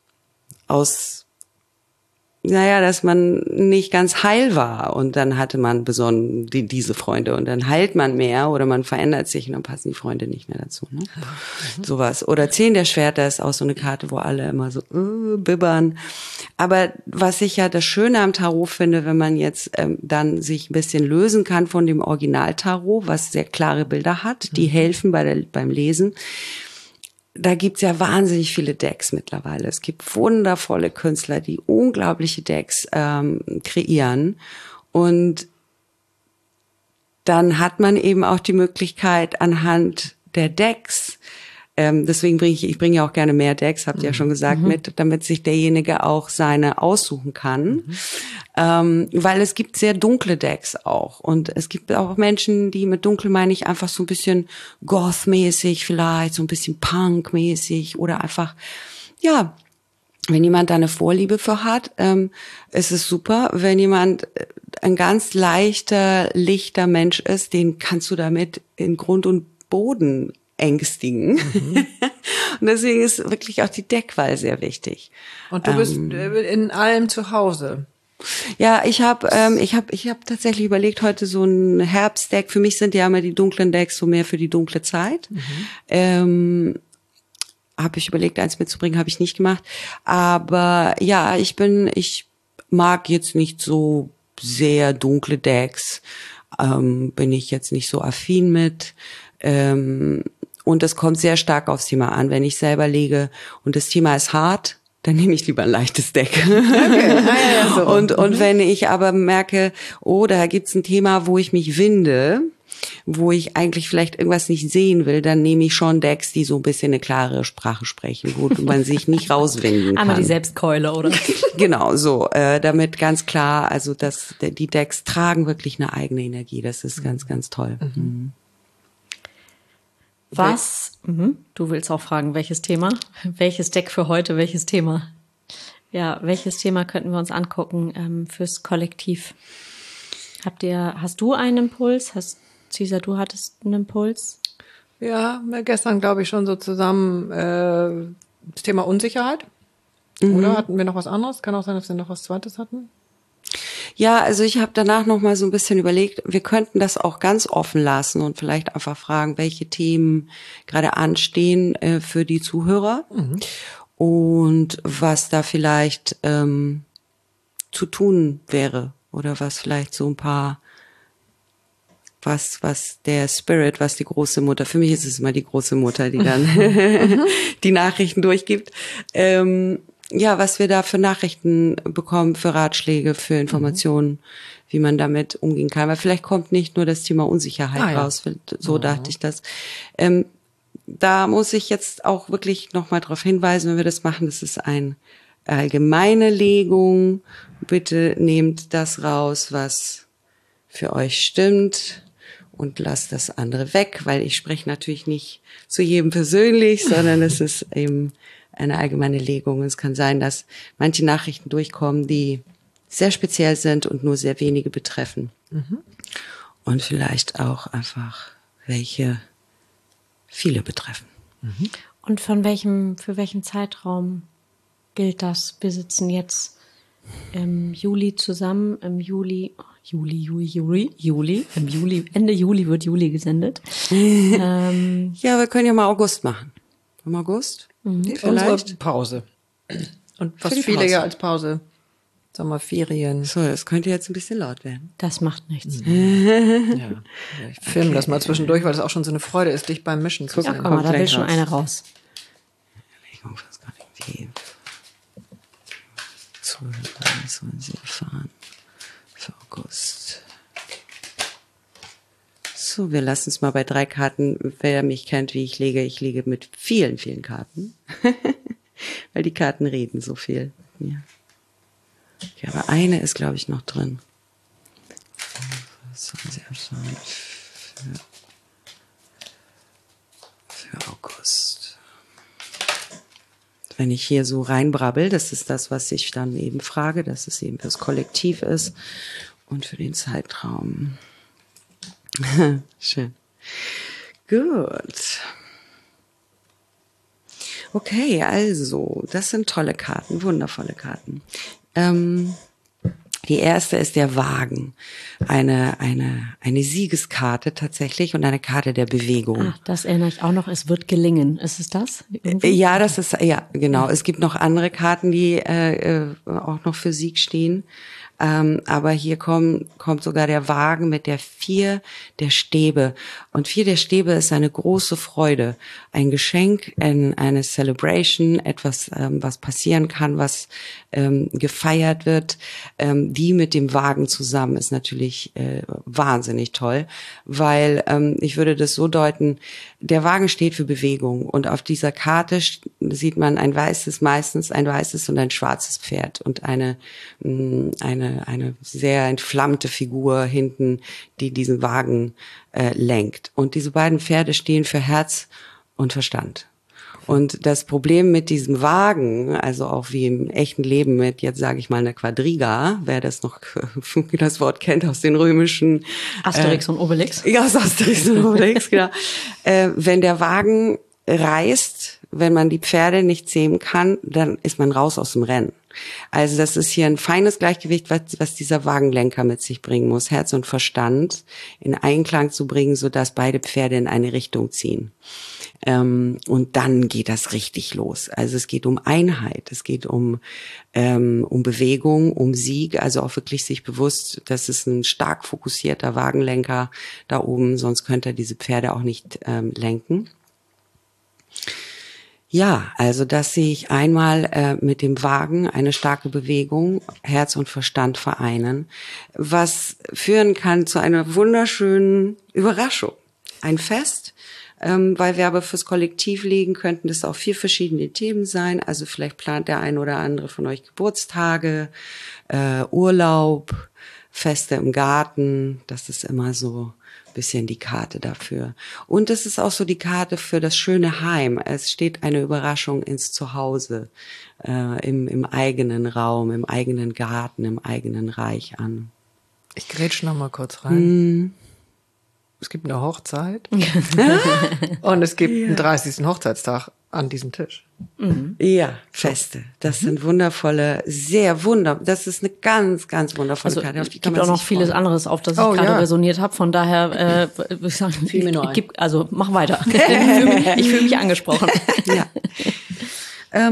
dass man nicht ganz heil war und dann hatte man diese Freunde und dann heilt man mehr oder man verändert sich und dann passen die Freunde nicht mehr dazu, ne? Sowas. Oder 10 der Schwerter ist auch so eine Karte, wo alle immer so bibbern. Aber was ich ja das Schöne am Tarot finde, wenn man jetzt dann sich ein bisschen lösen kann von dem Original-Tarot, was sehr klare Bilder hat, die helfen beim Lesen. Da gibt's ja wahnsinnig viele Decks mittlerweile. Es gibt wundervolle Künstler, die unglaubliche Decks kreieren. Und dann hat man eben auch die Möglichkeit anhand der Decks, deswegen bringe ja auch gerne mehr Decks, habt ihr ja schon gesagt, mit, damit sich derjenige auch seine aussuchen kann. Weil es gibt sehr dunkle Decks auch. Und es gibt auch Menschen, die mit dunkel meine ich einfach so ein bisschen Goth-mäßig vielleicht, so ein bisschen Punk-mäßig oder einfach, ja, wenn jemand da eine Vorliebe für hat, ist es super. Wenn jemand ein ganz lichter Mensch ist, den kannst du damit in Grund und Boden ängstigen. Und deswegen ist wirklich auch die Deckwahl sehr wichtig. Und du bist in allem zu Hause. Ja, ich hab tatsächlich überlegt, heute so ein Herbstdeck. Für mich sind ja immer die dunklen Decks so mehr für die dunkle Zeit. Habe ich überlegt, eins mitzubringen, habe ich nicht gemacht. Aber ja, ich mag jetzt nicht so sehr dunkle Decks. Bin ich jetzt nicht so affin mit. Und es kommt sehr stark aufs Thema an. Wenn ich selber lege und das Thema ist hart, dann nehme ich lieber ein leichtes Deck. Okay. So. Und wenn ich aber merke, da gibt's ein Thema, wo ich mich winde, wo ich eigentlich vielleicht irgendwas nicht sehen will, dann nehme ich schon Decks, die so ein bisschen eine klare Sprache sprechen, wo man sich nicht rauswinden kann. Einmal die Selbstkeule, oder? Genau, so. Damit ganz klar, also die Decks tragen wirklich eine eigene Energie. Das ist ganz, ganz toll. Du willst auch fragen, welches Thema? Welches Deck für heute, welches Thema? Ja, welches Thema könnten wir uns angucken fürs Kollektiv? Hast du einen Impuls? Cesar, du hattest einen Impuls? Ja, gestern glaube ich schon so zusammen das Thema Unsicherheit. Oder hatten wir noch was anderes? Kann auch sein, dass wir noch was Zweites hatten. Ja, also ich habe danach noch mal so ein bisschen überlegt, wir könnten das auch ganz offen lassen und vielleicht einfach fragen, welche Themen gerade anstehen für die Zuhörer und was da vielleicht zu tun wäre oder was vielleicht so ein paar, was der Spirit, was die große Mutter, für mich ist es immer die große Mutter, die dann die Nachrichten durchgibt, was wir da für Nachrichten bekommen, für Ratschläge, für Informationen, wie man damit umgehen kann. Weil vielleicht kommt nicht nur das Thema Unsicherheit raus, so dachte ich das. Da muss ich jetzt auch wirklich nochmal darauf hinweisen, wenn wir das machen, das ist eine allgemeine Legung. Bitte nehmt das raus, was für euch stimmt und lasst das andere weg, weil ich spreche natürlich nicht zu jedem persönlich, sondern es ist eben eine allgemeine Legung. Es kann sein, dass manche Nachrichten durchkommen, die sehr speziell sind und nur sehr wenige betreffen. Und vielleicht auch einfach welche viele betreffen. Und für welchen Zeitraum gilt das? Wir sitzen jetzt im Juli zusammen. Ende Juli wird Juli gesendet. Ja, wir können ja mal August machen. Im August? Vielleicht. Unsere Pause. Und was viele Pause. Ja als Pause. Sommerferien. So, das könnte jetzt ein bisschen laut werden. Das macht nichts. Ja. Ich filme das mal zwischendurch, weil das auch schon so eine Freude ist, dich beim Mischen zu sehen. Ja, guck mal, da will schon einer raus. Sollen sie erfahren. Für August. So, wir lassen es mal bei 3 Karten. Wer mich kennt, wie ich lege mit vielen, vielen Karten. Weil die Karten reden so viel. Ja. Okay, aber eine ist, glaube ich, noch drin. Was sollen sie erfahren? Für August. Wenn ich hier so reinbrabbel, das ist das, was ich dann eben frage, dass es eben fürs Kollektiv ist und für den Zeitraum. Schön. Gut. Okay, also, das sind tolle Karten, wundervolle Karten. Die erste ist der Wagen. Eine Siegeskarte tatsächlich und eine Karte der Bewegung. Ah, das erinnere ich auch noch. Es wird gelingen. Ist es das? Irgendwie? Ja, das ist, ja, genau. Es gibt noch andere Karten, die auch noch für Sieg stehen. Aber hier kommt sogar der Wagen mit der 4 der Stäbe. Und 4 der Stäbe ist eine große Freude. Ein Geschenk, eine Celebration, etwas, was passieren kann, was gefeiert wird. Die mit dem Wagen zusammen ist natürlich wahnsinnig toll, weil ich würde das so deuten, der Wagen steht für Bewegung. Und auf dieser Karte sieht man meistens ein weißes und ein schwarzes Pferd und eine sehr entflammte Figur hinten, die diesen Wagen lenkt. Und diese beiden Pferde stehen für Herz und Verstand. Und das Problem mit diesem Wagen, also auch wie im echten Leben mit, jetzt sage ich mal, einer Quadriga, wer das noch das Wort kennt aus den römischen Asterix und Obelix. Ja, aus Asterix und Obelix, genau. Wenn der Wagen reißt, wenn man die Pferde nicht zähmen kann, dann ist man raus aus dem Rennen. Also das ist hier ein feines Gleichgewicht, was dieser Wagenlenker mit sich bringen muss, Herz und Verstand in Einklang zu bringen, sodass beide Pferde in eine Richtung ziehen. Und dann geht das richtig los. Also es geht um Einheit, es geht um Bewegung, um Sieg, also auch wirklich sich bewusst, das ist ein stark fokussierter Wagenlenker da oben, sonst könnte er diese Pferde auch nicht lenken. Ja, also das sehe ich einmal mit dem Wagen, eine starke Bewegung, Herz und Verstand vereinen, was führen kann zu einer wunderschönen Überraschung. Ein Fest, weil wir aber fürs Kollektiv legen, könnten das auch 4 verschiedene Themen sein. Also vielleicht plant der ein oder andere von euch Geburtstage, Urlaub, Feste im Garten, das ist immer so bisschen die Karte dafür. Und es ist auch so die Karte für das schöne Heim. Es steht eine Überraschung ins Zuhause, im eigenen Raum, im eigenen Garten, im eigenen Reich an. Ich grätsche noch mal kurz rein. Es gibt eine Hochzeit und es gibt einen 30. Hochzeitstag an diesem Tisch. Ja, Feste. Das sind wundervolle, das ist eine ganz, ganz wundervolle Karte. Es gibt auch noch vieles anderes, auf das ich gerade resoniert habe. Von daher würde ich sagen, also mach weiter. Ich fühle mich angesprochen. Ja.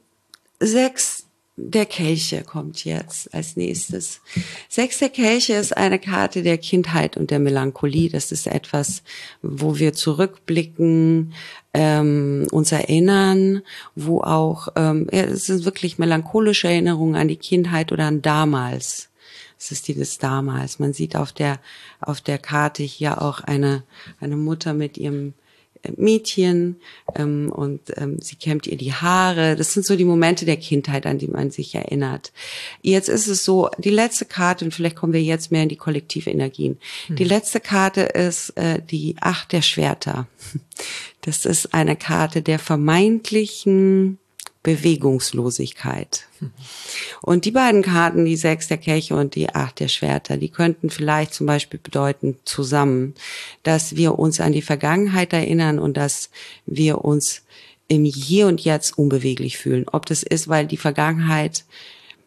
6 der Kelche kommt jetzt als nächstes. 6 der Kelche ist eine Karte der Kindheit und der Melancholie. Das ist etwas, wo wir zurückblicken, uns erinnern, wo auch, es sind wirklich melancholische Erinnerungen an die Kindheit oder an damals. Es ist dieses damals. Man sieht auf der Karte hier auch eine Mutter mit ihrem Mädchen und sie kämmt ihr die Haare. Das sind so die Momente der Kindheit, an die man sich erinnert. Jetzt ist es so, die letzte Karte, und vielleicht kommen wir jetzt mehr in die kollektive Energien. Die letzte Karte ist die 8 der Schwerter. Das ist eine Karte der vermeintlichen Bewegungslosigkeit. Und die beiden Karten, die 6 der Kelche und die 8 der Schwerter, die könnten vielleicht zum Beispiel bedeuten zusammen, dass wir uns an die Vergangenheit erinnern und dass wir uns im Hier und Jetzt unbeweglich fühlen. Ob das ist, weil die Vergangenheit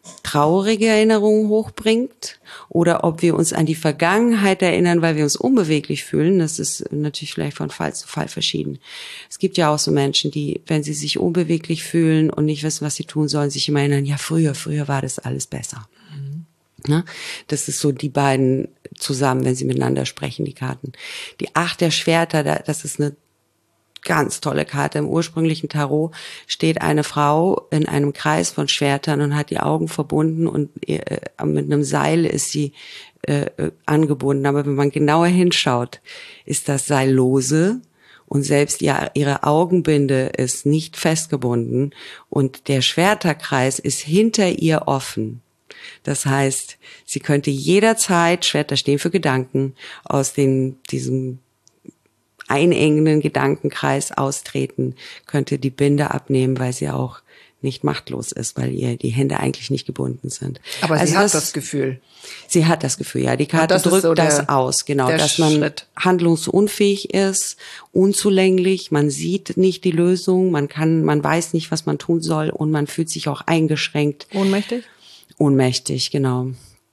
traurige Erinnerungen hochbringt oder ob wir uns an die Vergangenheit erinnern, weil wir uns unbeweglich fühlen. Das ist natürlich vielleicht von Fall zu Fall verschieden. Es gibt ja auch so Menschen, die, wenn sie sich unbeweglich fühlen und nicht wissen, was sie tun sollen, sich immer erinnern, ja, früher war das alles besser. Ne? Das ist so die beiden zusammen, wenn sie miteinander sprechen, die Karten. Die 8 der Schwerter, das ist eine ganz tolle Karte. Im ursprünglichen Tarot steht eine Frau in einem Kreis von Schwertern und hat die Augen verbunden und mit einem Seil ist sie angebunden. Aber wenn man genauer hinschaut, ist das Seil lose und selbst ihre Augenbinde ist nicht festgebunden und der Schwerterkreis ist hinter ihr offen. Das heißt, sie könnte jederzeit, Schwerter stehen für Gedanken, aus diesem einengenden Gedankenkreis austreten, könnte die Binde abnehmen, weil sie auch nicht machtlos ist, weil ihr die Hände eigentlich nicht gebunden sind. Aber also sie hat das Gefühl. Sie hat das Gefühl, ja. Die Karte drückt so das aus, genau, dass man handlungsunfähig ist, unzulänglich, man sieht nicht die Lösung, man weiß nicht, was man tun soll und man fühlt sich auch eingeschränkt. Ohnmächtig? Ohnmächtig, genau.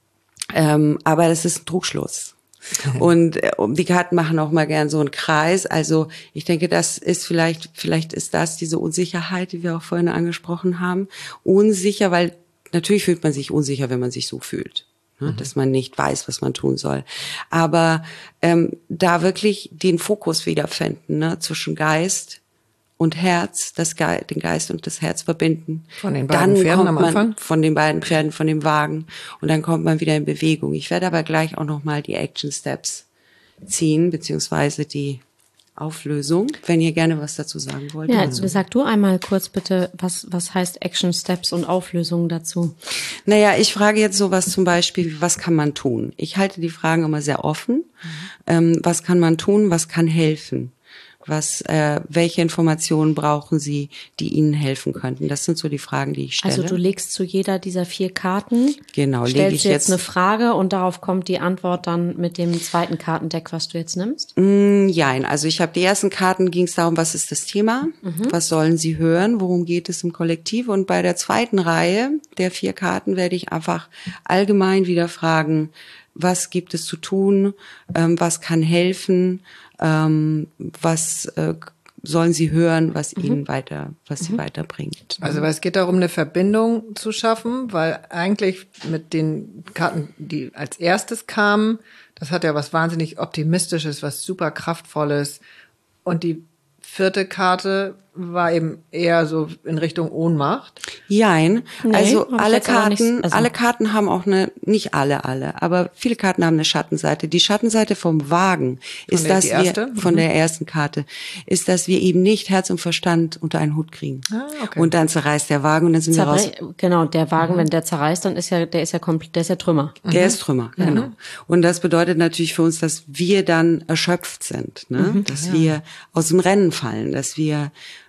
Aber das ist ein Trugschluss. Und die Karten machen auch mal gern so einen Kreis. Also ich denke, das ist vielleicht ist das diese Unsicherheit, die wir auch vorhin angesprochen haben. Unsicher, weil natürlich fühlt man sich unsicher, wenn man sich so fühlt. Ne? Dass man nicht weiß, was man tun soll. Aber da wirklich den Fokus wiederfinden, ne? Zwischen Geist und Herz, den Geist und das Herz verbinden. Von den beiden Pferden am Anfang? Von den beiden Pferden, von dem Wagen. Und dann kommt man wieder in Bewegung. Ich werde aber gleich auch nochmal die Action Steps ziehen, beziehungsweise die Auflösung, wenn ihr gerne was dazu sagen wollt. Ja, also sag du einmal kurz bitte, was heißt Action Steps und Auflösung dazu? Naja, ich frage jetzt sowas zum Beispiel, was kann man tun? Ich halte die Fragen immer sehr offen. Was kann man tun? Was kann helfen? Welche Informationen brauchen Sie, die Ihnen helfen könnten? Das sind so die Fragen, die ich stelle. Also du legst zu jeder dieser 4 Karten, genau, stellst jetzt eine Frage und darauf kommt die Antwort dann mit dem zweiten Kartendeck, was du jetzt nimmst? Nein, also ich habe die ersten Karten, ging es darum, was ist das Thema? Was sollen Sie hören? Worum geht es im Kollektiv? Und bei der zweiten Reihe der 4 Karten werde ich einfach allgemein wieder fragen, was gibt es zu tun? Was kann helfen? Was sollen Sie hören, was Ihnen Sie weiterbringt. Also weil es geht darum, eine Verbindung zu schaffen, weil eigentlich mit den Karten, die als erstes kamen, das hat ja was wahnsinnig Optimistisches, was super Kraftvolles. Und die 4. Karte war eben eher so in Richtung Ohnmacht. Jein. Also alle Karten haben auch nicht alle, aber viele Karten haben eine Schattenseite. Die Schattenseite vom Wagen ist, dass wir, von der ersten Karte, ist, dass wir eben nicht Herz und Verstand unter einen Hut kriegen. Ah, okay. Und dann zerreißt der Wagen und dann sind wir raus. Genau, der Wagen, wenn der zerreißt, dann ist der ist ja Trümmer. Der ist Trümmer, genau. Und das bedeutet natürlich für uns, dass wir dann erschöpft sind, ne? Dass wir aus dem Rennen fallen, dass wir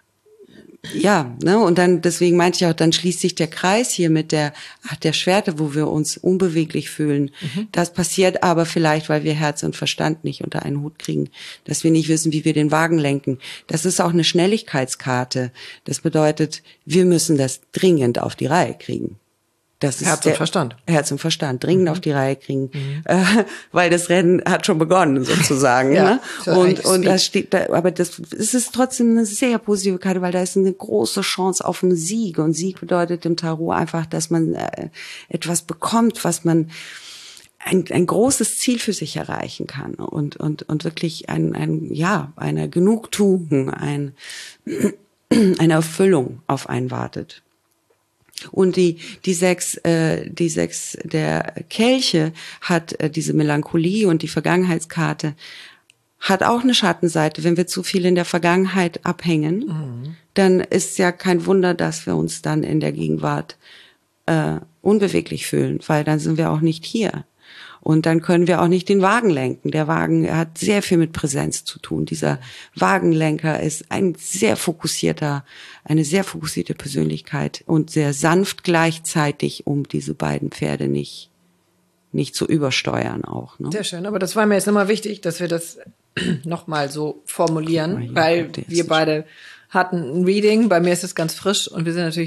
und dann, deswegen meinte ich auch, dann schließt sich der Kreis hier mit der Schwerte, wo wir uns unbeweglich fühlen. Das passiert aber vielleicht, weil wir Herz und Verstand nicht unter einen Hut kriegen, dass wir nicht wissen, wie wir den Wagen lenken. Das ist auch eine Schnelligkeitskarte. Das bedeutet, wir müssen das dringend auf die Reihe kriegen. Das ist Herz und Verstand. Herz und Verstand dringend auf die Reihe kriegen, weil das Rennen hat schon begonnen sozusagen. Ne? Und das steht da, aber es ist trotzdem eine sehr positive Karte, weil da ist eine große Chance auf einen Sieg. Und Sieg bedeutet im Tarot einfach, dass man etwas bekommt, was man ein großes Ziel für sich erreichen kann und wirklich eine Genugtuung, eine Erfüllung auf einen wartet. Und die 6 der Kelche hat diese Melancholie und die Vergangenheitskarte hat auch eine Schattenseite. Wenn wir zu viel in der Vergangenheit abhängen, dann ist ja kein Wunder, dass wir uns dann in der Gegenwart unbeweglich fühlen, weil dann sind wir auch nicht hier. Und dann können wir auch nicht den Wagen lenken. Der Wagen hat sehr viel mit Präsenz zu tun. Dieser Wagenlenker ist eine sehr fokussierte Persönlichkeit und sehr sanft gleichzeitig, um diese beiden Pferde nicht zu übersteuern auch. Ne? Sehr schön, aber das war mir jetzt nochmal wichtig, dass wir das nochmal so formulieren, weil wir beide hatten ein Reading. Bei mir ist es ganz frisch und wir sind natürlich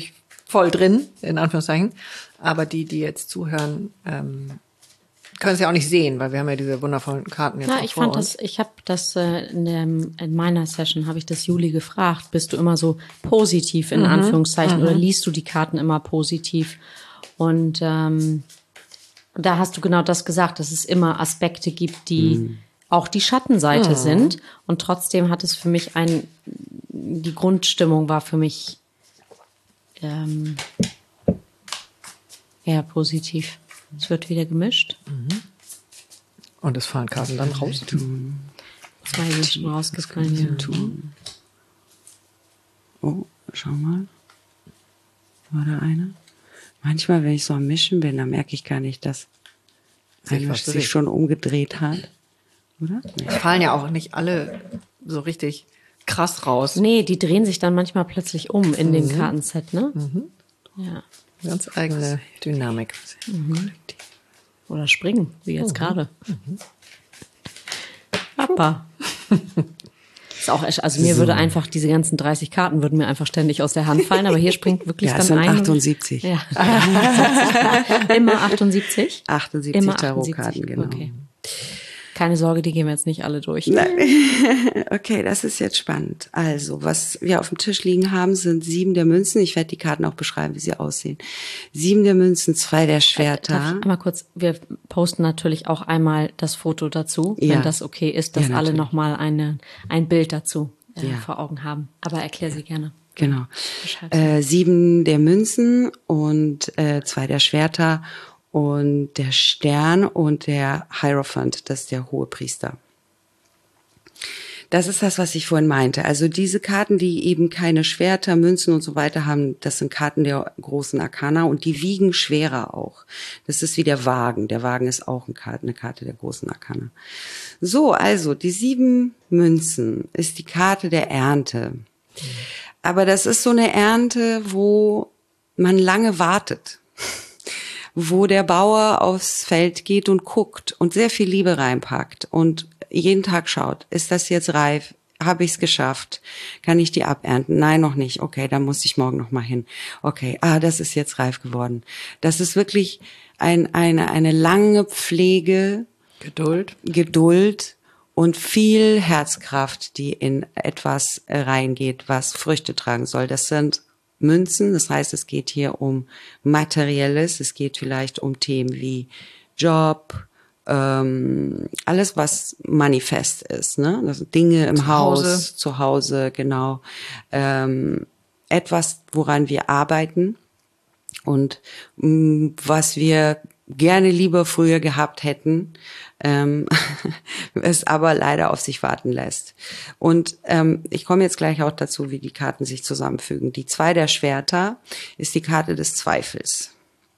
voll drin, in Anführungszeichen. Aber die jetzt zuhören, können es ja auch nicht sehen, weil wir haben ja diese wundervollen Karten jetzt auch vor uns. Ich habe das in meiner Session habe ich das Juli gefragt, bist du immer so positiv in Anführungszeichen oder liest du die Karten immer positiv? Und da hast du genau das gesagt, dass es immer Aspekte gibt, die auch die Schattenseite sind. Und trotzdem hat es für mich die Grundstimmung war für mich eher positiv. Es wird wieder gemischt. Und es fallen Karten dann raus. Zwei sind schon rausgefallen. Ja. Oh, schau mal. War da eine? Manchmal, wenn ich so am Mischen bin, dann merke ich gar nicht, dass einer sich schon umgedreht hat. Oder? Es fallen ja auch nicht alle so richtig krass raus. Nee, die drehen sich dann manchmal plötzlich um in dem Kartenset, ne? Ja. Ganz eigene Dynamik. Oder springen, wie jetzt gerade. Papa. Ist auch, also mir würde einfach diese ganzen 30 Karten würden mir einfach ständig aus der Hand fallen, aber hier springt wirklich dann sind ein. 78. Ja. Immer 78? 78 Immer Tarotkarten, genau. Okay. Keine Sorge, die gehen wir jetzt nicht alle durch. Nein. Okay, das ist jetzt spannend. Also, was wir auf dem Tisch liegen haben, sind 7 der Münzen. Ich werde die Karten auch beschreiben, wie sie aussehen. 7 der Münzen, 2 der Schwerter. Darf ich einmal kurz, wir posten natürlich auch einmal das Foto dazu, wenn das okay ist, dass alle nochmal ein Bild dazu vor Augen haben. Aber erklär sie gerne. Genau. 7 der Münzen und 2 der Schwerter. Und der Stern und der Hierophant, das ist der Hohepriester. Das ist das, was ich vorhin meinte. Also diese Karten, die eben keine Schwerter, Münzen und so weiter haben, das sind Karten der großen Arkana und die wiegen schwerer auch. Das ist wie der Wagen. Der Wagen ist auch eine Karte der großen Arkana. So, also die 7 Münzen ist die Karte der Ernte. Aber das ist so eine Ernte, wo man lange wartet. Wo der Bauer aufs Feld geht und guckt und sehr viel Liebe reinpackt und jeden Tag schaut, ist das jetzt reif? Habe ich es geschafft? Kann ich die abernten? Nein, noch nicht. Okay, dann muss ich morgen noch mal hin. Okay, das ist jetzt reif geworden. Das ist wirklich eine lange Pflege, Geduld und viel Herzkraft, die in etwas reingeht, was Früchte tragen soll. Das sind Münzen, das heißt, es geht hier um Materielles, es geht vielleicht um Themen wie Job, alles, was manifest ist, ne? Also Dinge im Haus, zu Hause, genau. Etwas, woran wir arbeiten und was wir gerne lieber früher gehabt hätten, es aber leider auf sich warten lässt. Und ich komme jetzt gleich auch dazu, wie die Karten sich zusammenfügen. Die 2 der Schwerter ist die Karte des Zweifels.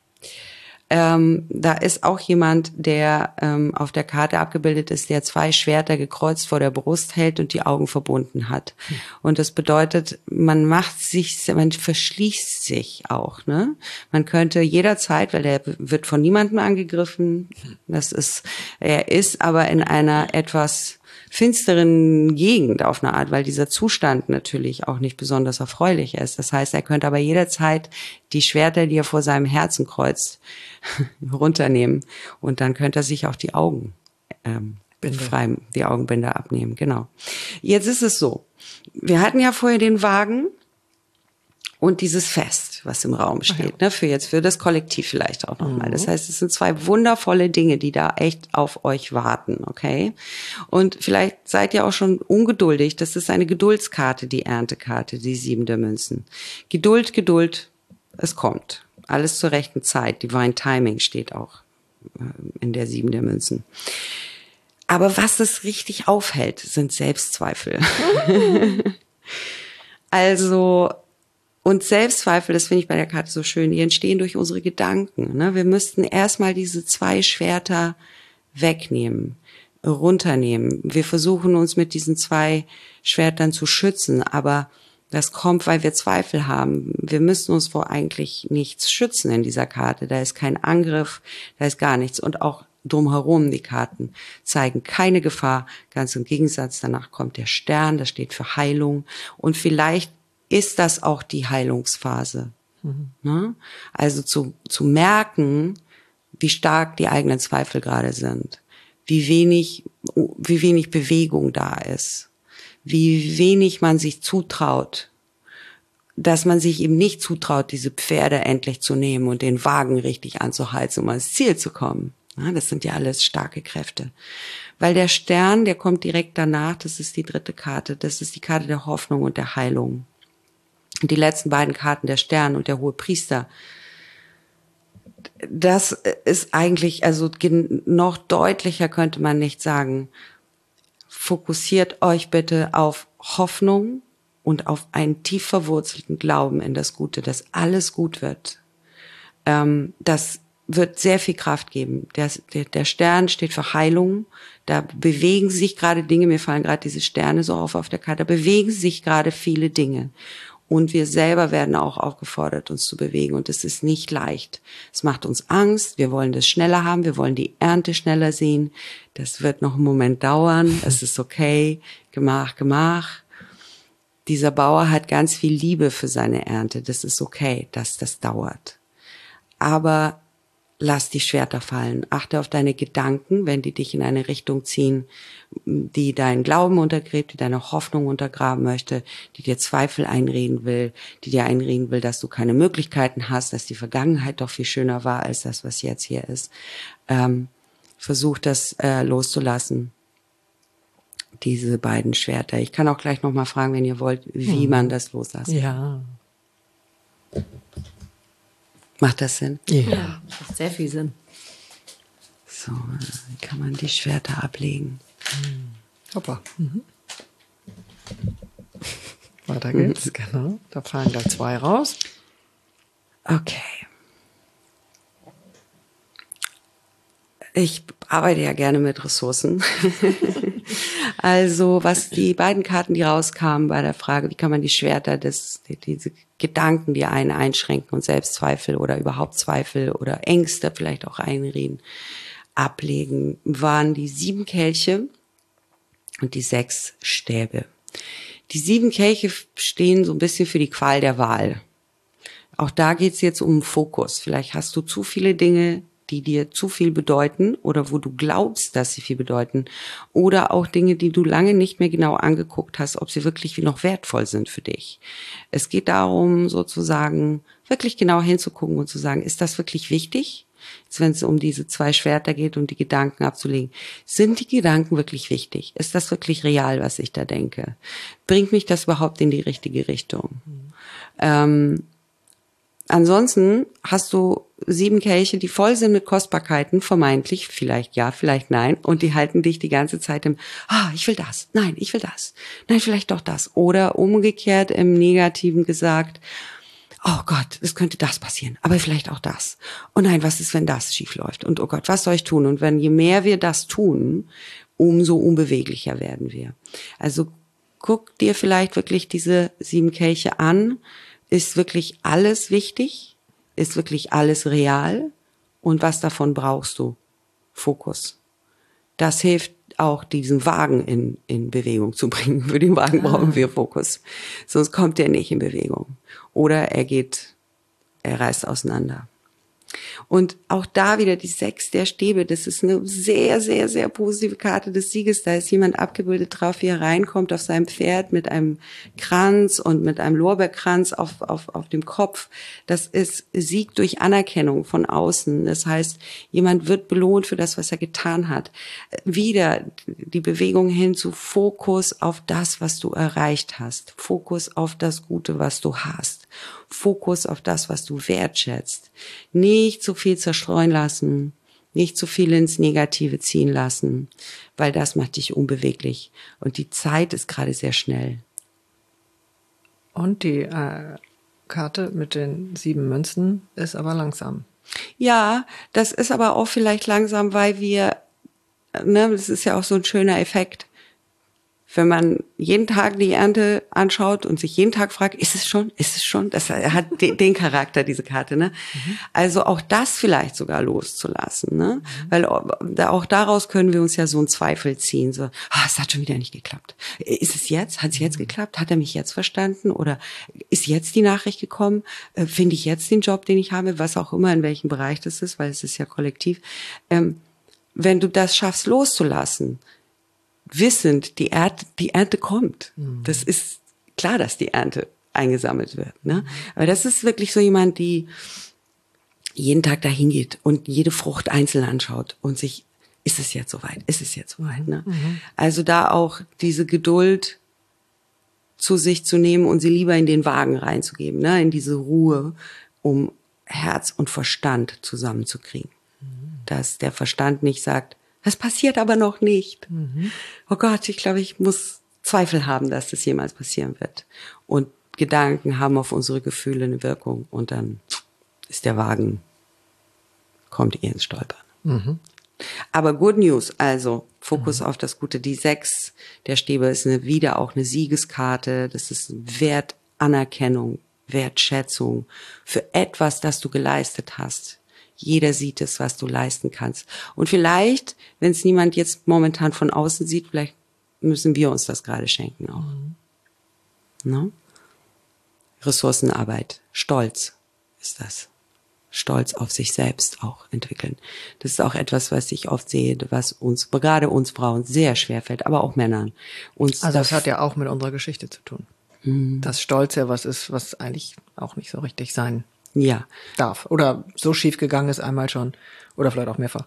Da ist auch jemand, der auf der Karte abgebildet ist, der 2 Schwerter gekreuzt vor der Brust hält und die Augen verbunden hat. Und das bedeutet, man verschließt sich auch, ne? Man könnte jederzeit, weil er wird von niemandem angegriffen, er ist aber in einer etwas finsteren Gegend auf eine Art, weil dieser Zustand natürlich auch nicht besonders erfreulich ist. Das heißt, er könnte aber jederzeit die Schwerter, die er vor seinem Herzen kreuzt, runternehmen und dann könnte er sich auch die Augen die Augenbinde abnehmen. Genau. Jetzt ist es so, wir hatten ja vorher den Wagen und dieses Fest, was im Raum steht, ne, für das Kollektiv vielleicht auch nochmal. Das heißt, es sind 2 wundervolle Dinge, die da echt auf euch warten, okay? Und vielleicht seid ihr auch schon ungeduldig. Das ist eine Geduldskarte, die Erntekarte, die 7 der Münzen. Geduld, Geduld, es kommt. Alles zur rechten Zeit. Divine Timing steht auch in der 7 der Münzen. Aber was es richtig aufhält, sind Selbstzweifel. Also, und Selbstzweifel, das finde ich bei der Karte so schön, die entstehen durch unsere Gedanken. Ne? Wir müssten erstmal diese 2 Schwerter wegnehmen, runternehmen. Wir versuchen uns mit diesen 2 Schwertern zu schützen, aber das kommt, weil wir Zweifel haben. Wir müssen uns vor eigentlich nichts schützen in dieser Karte. Da ist kein Angriff, da ist gar nichts. Und auch drumherum, die Karten zeigen keine Gefahr. Ganz im Gegensatz, danach kommt der Stern, das steht für Heilung. Und vielleicht ist das auch die Heilungsphase. Ne? Also zu merken, wie stark die eigenen Zweifel gerade sind, wie wenig Bewegung da ist, wie wenig man sich zutraut, dass man sich eben nicht zutraut, diese Pferde endlich zu nehmen und den Wagen richtig anzuheizen, um ans Ziel zu kommen. Ja, das sind ja alles starke Kräfte. Weil der Stern, der kommt direkt danach, das ist die 3. Karte, das ist die Karte der Hoffnung und der Heilung. Und die letzten beiden Karten, der Stern und der Hohepriester, das ist eigentlich, also noch deutlicher könnte man nicht sagen. Fokussiert euch bitte auf Hoffnung und auf einen tief verwurzelten Glauben in das Gute, dass alles gut wird. Das wird sehr viel Kraft geben. Der Stern steht für Heilung. Da bewegen sich gerade Dinge, mir fallen gerade diese Sterne so auf der Karte, da bewegen sich gerade viele Dinge. Und wir selber werden auch aufgefordert, uns zu bewegen. Und es ist nicht leicht. Es macht uns Angst. Wir wollen das schneller haben. Wir wollen die Ernte schneller sehen. Das wird noch einen Moment dauern. Es ist okay. Gemach. Dieser Bauer hat ganz viel Liebe für seine Ernte. Das ist okay, dass das dauert. Aber lass die Schwerter fallen. Achte auf deine Gedanken, wenn die dich in eine Richtung ziehen, die deinen Glauben untergräbt, die deine Hoffnung untergraben möchte, die dir Zweifel einreden will, die dir einreden will, dass du keine Möglichkeiten hast, dass die Vergangenheit doch viel schöner war als das, was jetzt hier ist. Versuch das loszulassen, diese beiden Schwerter. Ich kann auch gleich nochmal fragen, wenn ihr wollt, wie man das loslassen kann. Ja. Macht das Sinn? Ja, macht sehr viel Sinn. So, wie kann man die Schwerter ablegen? Hoppa. Weiter geht's, genau. Da fallen gleich 2 raus. Okay. Ich arbeite ja gerne mit Ressourcen. Also, was die beiden Karten, die rauskamen bei der Frage, wie kann man die Schwerter, diese Gedanken, die einen einschränken und Selbstzweifel oder überhaupt Zweifel oder Ängste vielleicht auch einreden, ablegen, waren die 7 Kelche und die 6 Stäbe. Die 7 Kelche stehen so ein bisschen für die Qual der Wahl. Auch da geht's jetzt um Fokus. Vielleicht hast du zu viele Dinge, die dir zu viel bedeuten oder wo du glaubst, dass sie viel bedeuten, oder auch Dinge, die du lange nicht mehr genau angeguckt hast, ob sie wirklich noch wertvoll sind für dich. Es geht darum, sozusagen wirklich genau hinzugucken und zu sagen, ist das wirklich wichtig? Jetzt, wenn es um diese 2 Schwerter geht, um die Gedanken abzulegen, sind die Gedanken wirklich wichtig? Ist das wirklich real, was ich da denke? Bringt mich das überhaupt in die richtige Richtung? Ansonsten hast du 7 Kelche, die voll sind mit Kostbarkeiten, vermeintlich, vielleicht ja, vielleicht nein, und die halten dich die ganze Zeit im, ich will das, nein, ich will das, nein, vielleicht doch das. Oder umgekehrt im Negativen gesagt, oh Gott, es könnte das passieren, aber vielleicht auch das. Oh nein, was ist, wenn das schief läuft? Und oh Gott, was soll ich tun? Und je mehr wir das tun, umso unbeweglicher werden wir. Also guck dir vielleicht wirklich diese 7 Kelche an. Ist wirklich alles wichtig? Ist wirklich alles real? Und was davon brauchst du? Fokus. Das hilft auch, diesen Wagen in Bewegung zu bringen. Für den Wagen brauchen wir Fokus. Sonst kommt er nicht in Bewegung. Oder er reißt auseinander. Und auch da wieder die 6 der Stäbe, das ist eine sehr, sehr, sehr positive Karte des Sieges. Da ist jemand abgebildet drauf, wie er reinkommt auf seinem Pferd mit einem Kranz und mit einem Lorbeerkranz auf dem Kopf. Das ist Sieg durch Anerkennung von außen. Das heißt, jemand wird belohnt für das, was er getan hat. Wieder die Bewegung hin zu Fokus auf das, was du erreicht hast. Fokus auf das Gute, was du hast. Fokus auf das, was du wertschätzt. Nicht zu viel zerstreuen lassen, nicht zu viel ins Negative ziehen lassen, weil das macht dich unbeweglich. Und die Zeit ist gerade sehr schnell. Und die Karte mit den 7 Münzen ist aber langsam. Ja, das ist aber auch vielleicht langsam, weil das ist ja auch so ein schöner Effekt. wenn man jeden Tag die Ernte anschaut und sich jeden Tag fragt, ist es schon? Das hat den Charakter, diese Karte, ne? Also auch das vielleicht sogar loszulassen, ne? Weil auch daraus können wir uns ja so einen Zweifel ziehen, so, es hat schon wieder nicht geklappt. Ist es jetzt? Hat es jetzt geklappt? Hat er mich jetzt verstanden? Oder ist jetzt die Nachricht gekommen? Finde ich jetzt den Job, den ich habe? Was auch immer, in welchem Bereich das ist, weil es ist ja kollektiv. Wenn du das schaffst, loszulassen, wissend, die Ernte kommt. Das ist klar, dass die Ernte eingesammelt wird, ne? Aber das ist wirklich so jemand, die jeden Tag dahin geht und jede Frucht einzeln anschaut und sich, ist es jetzt soweit, ne? Also da auch diese Geduld zu sich zu nehmen und sie lieber in den Wagen reinzugeben, ne? In diese Ruhe, um Herz und Verstand zusammenzukriegen. Dass der Verstand nicht sagt, das passiert aber noch nicht. Oh Gott, ich glaube, ich muss Zweifel haben, dass das jemals passieren wird. Und Gedanken haben auf unsere Gefühle eine Wirkung. Und dann ist der Wagen, kommt ihr ins Stolpern. Aber Good News, also Fokus auf das Gute. Die 6 der Stäbe ist wieder auch eine Siegeskarte. Das ist Wertanerkennung, Wertschätzung für etwas, das du geleistet hast. Jeder sieht es, was du leisten kannst. Und vielleicht, wenn es niemand jetzt momentan von außen sieht, vielleicht müssen wir uns das gerade schenken auch. Ne? Ressourcenarbeit, Stolz ist das. Stolz auf sich selbst auch entwickeln. Das ist auch etwas, was ich oft sehe, was uns, gerade uns Frauen, sehr schwer fällt, aber auch Männern. Also das hat ja auch mit unserer Geschichte zu tun. Dass Stolz ja was ist, was eigentlich auch nicht so richtig sein darf. Oder so schief gegangen ist einmal schon. Oder vielleicht auch mehrfach.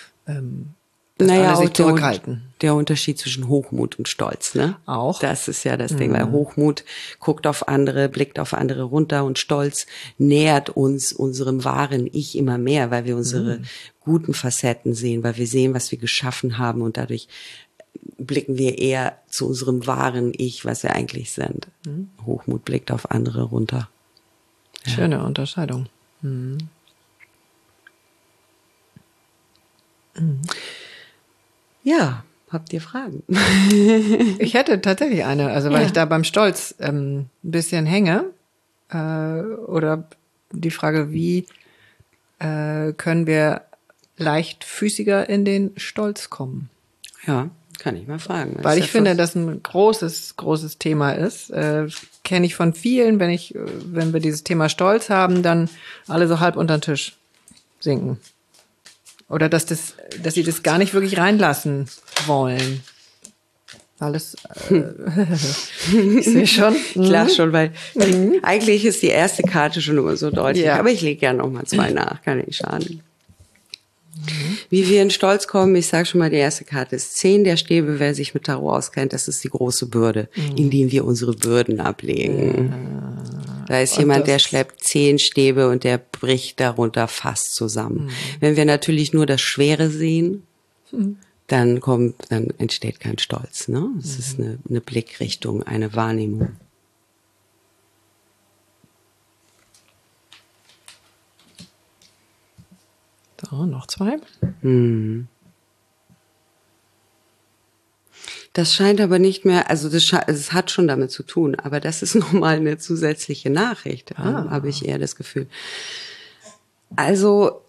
Naja, auch der Unterschied zwischen Hochmut und Stolz, ne? Auch. Das ist ja das Ding, weil Hochmut guckt auf andere, blickt auf andere runter und Stolz nähert uns unserem wahren Ich immer mehr, weil wir unsere guten Facetten sehen, weil wir sehen, was wir geschaffen haben und dadurch blicken wir eher zu unserem wahren Ich, was wir eigentlich sind. Hochmut blickt auf andere runter. Ja. Schöne Unterscheidung. Ja, habt ihr Fragen? Ich hätte tatsächlich eine, also weil ich da beim Stolz ein bisschen hänge. Oder die Frage, wie können wir leichtfüßiger in den Stolz kommen? Ja, kann ich mal fragen. Weil ich finde, dass ein großes Thema ist. Kenne ich von vielen, wenn wir dieses Thema Stolz haben, dann alle so halb unter den Tisch sinken. Oder dass sie das gar nicht wirklich reinlassen wollen. Alles, ich sehe schon. Klar schon, weil eigentlich ist die erste Karte schon immer so deutlich. Ja. Aber ich lege gerne noch mal 2 nach, kann nicht schaden. Wie wir in Stolz kommen, ich sage schon mal, die erste Karte ist 10 der Stäbe. Wer sich mit Tarot auskennt, das ist die große Bürde, in die wir unsere Bürden ablegen. Da ist jemand, der schleppt 10 Stäbe und der bricht darunter fast zusammen. Wenn wir natürlich nur das Schwere sehen, dann entsteht kein Stolz, ne? Es ist eine Blickrichtung, eine Wahrnehmung. So, noch 2. Das scheint aber nicht mehr, also es hat schon damit zu tun, aber das ist nochmal eine zusätzliche Nachricht, habe ich eher das Gefühl. Also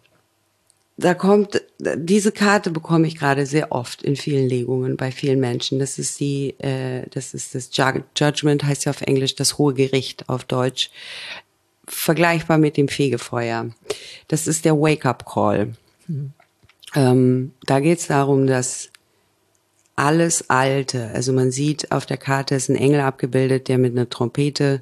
diese Karte bekomme ich gerade sehr oft in vielen Legungen bei vielen Menschen. Das ist das Judgment, heißt ja auf Englisch, das Hohe Gericht auf Deutsch. Vergleichbar mit dem Fegefeuer. Das ist der Wake-up-Call. Da geht es darum, dass alles Alte, also man sieht auf der Karte ist ein Engel abgebildet, der mit einer Trompete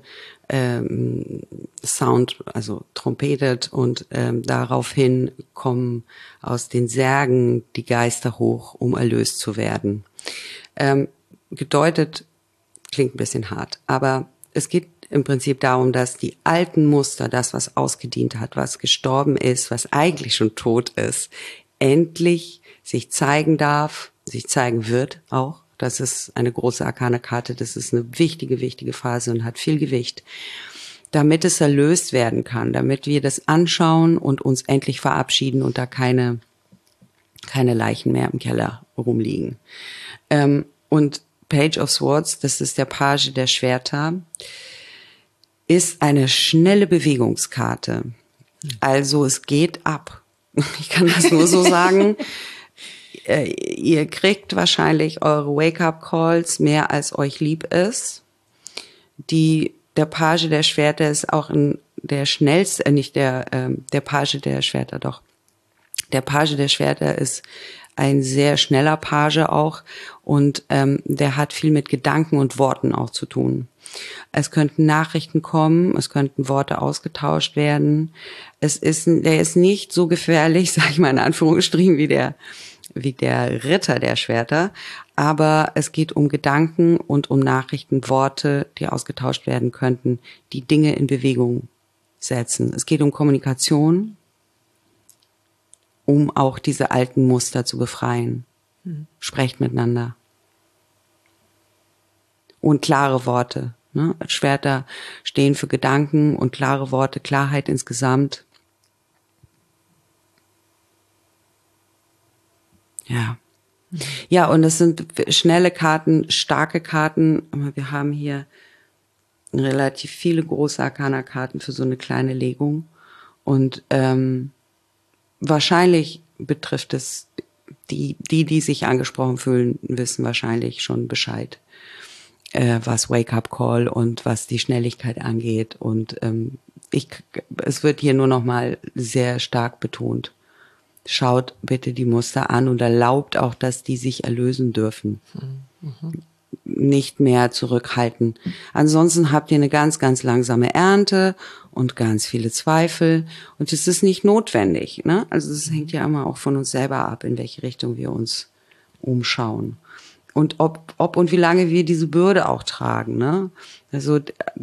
Sound, also trompetet und daraufhin kommen aus den Särgen die Geister hoch, um erlöst zu werden. Gedeutet, klingt ein bisschen hart, aber es geht im Prinzip darum, dass die alten Muster, das, was ausgedient hat, was gestorben ist, was eigentlich schon tot ist, endlich sich zeigen darf, sich zeigen wird auch. Das ist eine große Arkana-Karte, das ist eine wichtige Phase und hat viel Gewicht, damit es erlöst werden kann, damit wir das anschauen und uns endlich verabschieden und da keine Leichen mehr im Keller rumliegen. Und Page of Swords, das ist der Page der Schwerter, ist eine schnelle Bewegungskarte. Also es geht ab. Ich kann das nur so sagen. Ihr kriegt wahrscheinlich eure Wake-up-Calls mehr als euch lieb ist. Der Page der Schwerter ist auch der schnellste, nicht der Page der Schwerter, doch. Der Page der Schwerter ist ein sehr schneller Page auch und der hat viel mit Gedanken und Worten auch zu tun. Es könnten Nachrichten kommen, es könnten Worte ausgetauscht werden. Der ist nicht so gefährlich, sage ich mal in Anführungsstrichen, wie der Ritter der Schwerter, aber es geht um Gedanken und um Nachrichten, Worte, die ausgetauscht werden könnten, die Dinge in Bewegung setzen. Es geht um Kommunikation, um auch diese alten Muster zu befreien. Sprecht miteinander. Und klare Worte. Ne? Schwerter stehen für Gedanken und klare Worte, Klarheit insgesamt. Ja. Ja, und es sind schnelle Karten, starke Karten. Wir haben hier relativ viele große Arkana-Karten für so eine kleine Legung. Und wahrscheinlich betrifft es die sich angesprochen fühlen, wissen wahrscheinlich schon Bescheid, was Wake-up-Call und was die Schnelligkeit angeht. Und es wird hier nur noch mal sehr stark betont. Schaut bitte die Muster an und erlaubt auch, dass die sich erlösen dürfen. Nicht mehr zurückhalten. Ansonsten habt ihr eine ganz, ganz langsame Ernte und ganz viele Zweifel. Und es ist nicht notwendig. Ne? Also es hängt ja immer auch von uns selber ab, in welche Richtung wir uns umschauen. Und ob und wie lange wir diese Bürde auch tragen. Ne? Also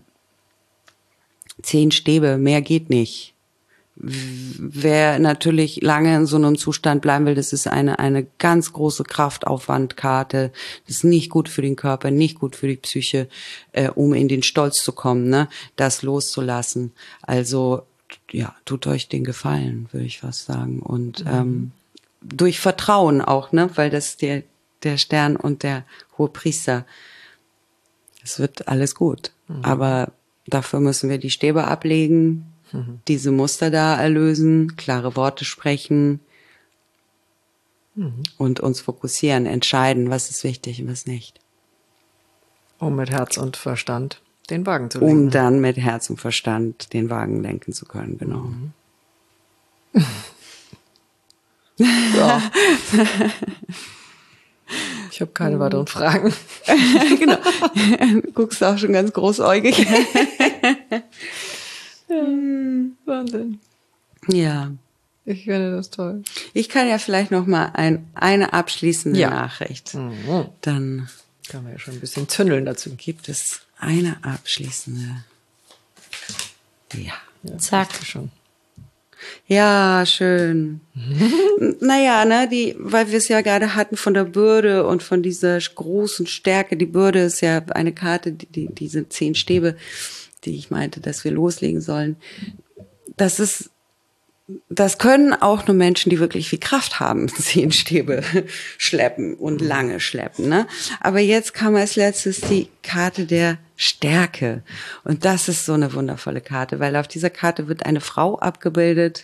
10 Stäbe, mehr geht nicht. Wer natürlich lange in so einem Zustand bleiben will, das ist eine ganz große Kraftaufwandkarte. Das ist nicht gut für den Körper, nicht gut für die Psyche, um in den Stolz zu kommen, ne? Das loszulassen. Also ja, tut euch den Gefallen, würde ich fast sagen. Und durch Vertrauen auch, ne? Weil das der Stern und der Hohepriester, es wird alles gut. Aber dafür müssen wir die Stäbe ablegen, diese Muster da erlösen, klare Worte sprechen und uns fokussieren, entscheiden, was ist wichtig und was nicht. Um mit Herz und Verstand den Wagen zu lenken. Um dann mit Herz und Verstand den Wagen lenken zu können, genau. Ja. Ich habe keine weiteren Fragen. Genau. Guckst auch schon ganz großäugig. Wahnsinn. Ja. Ich finde das toll. Ich kann ja vielleicht noch mal eine abschließende Nachricht. Dann kann man ja schon ein bisschen zündeln dazu. Gibt es eine abschließende. Ja. Zack. Schon. Ja, schön. Naja, ne, weil wir es ja gerade hatten von der Bürde und von dieser großen Stärke. Die Bürde ist ja eine Karte, diese 10 Stäbe, die ich meinte, dass wir loslegen sollen. Das können auch nur Menschen, die wirklich viel Kraft haben, 10 Stäbe schleppen und lange schleppen, ne? Aber jetzt kam als letztes die Karte der Stärke. Und das ist so eine wundervolle Karte, weil auf dieser Karte wird eine Frau abgebildet,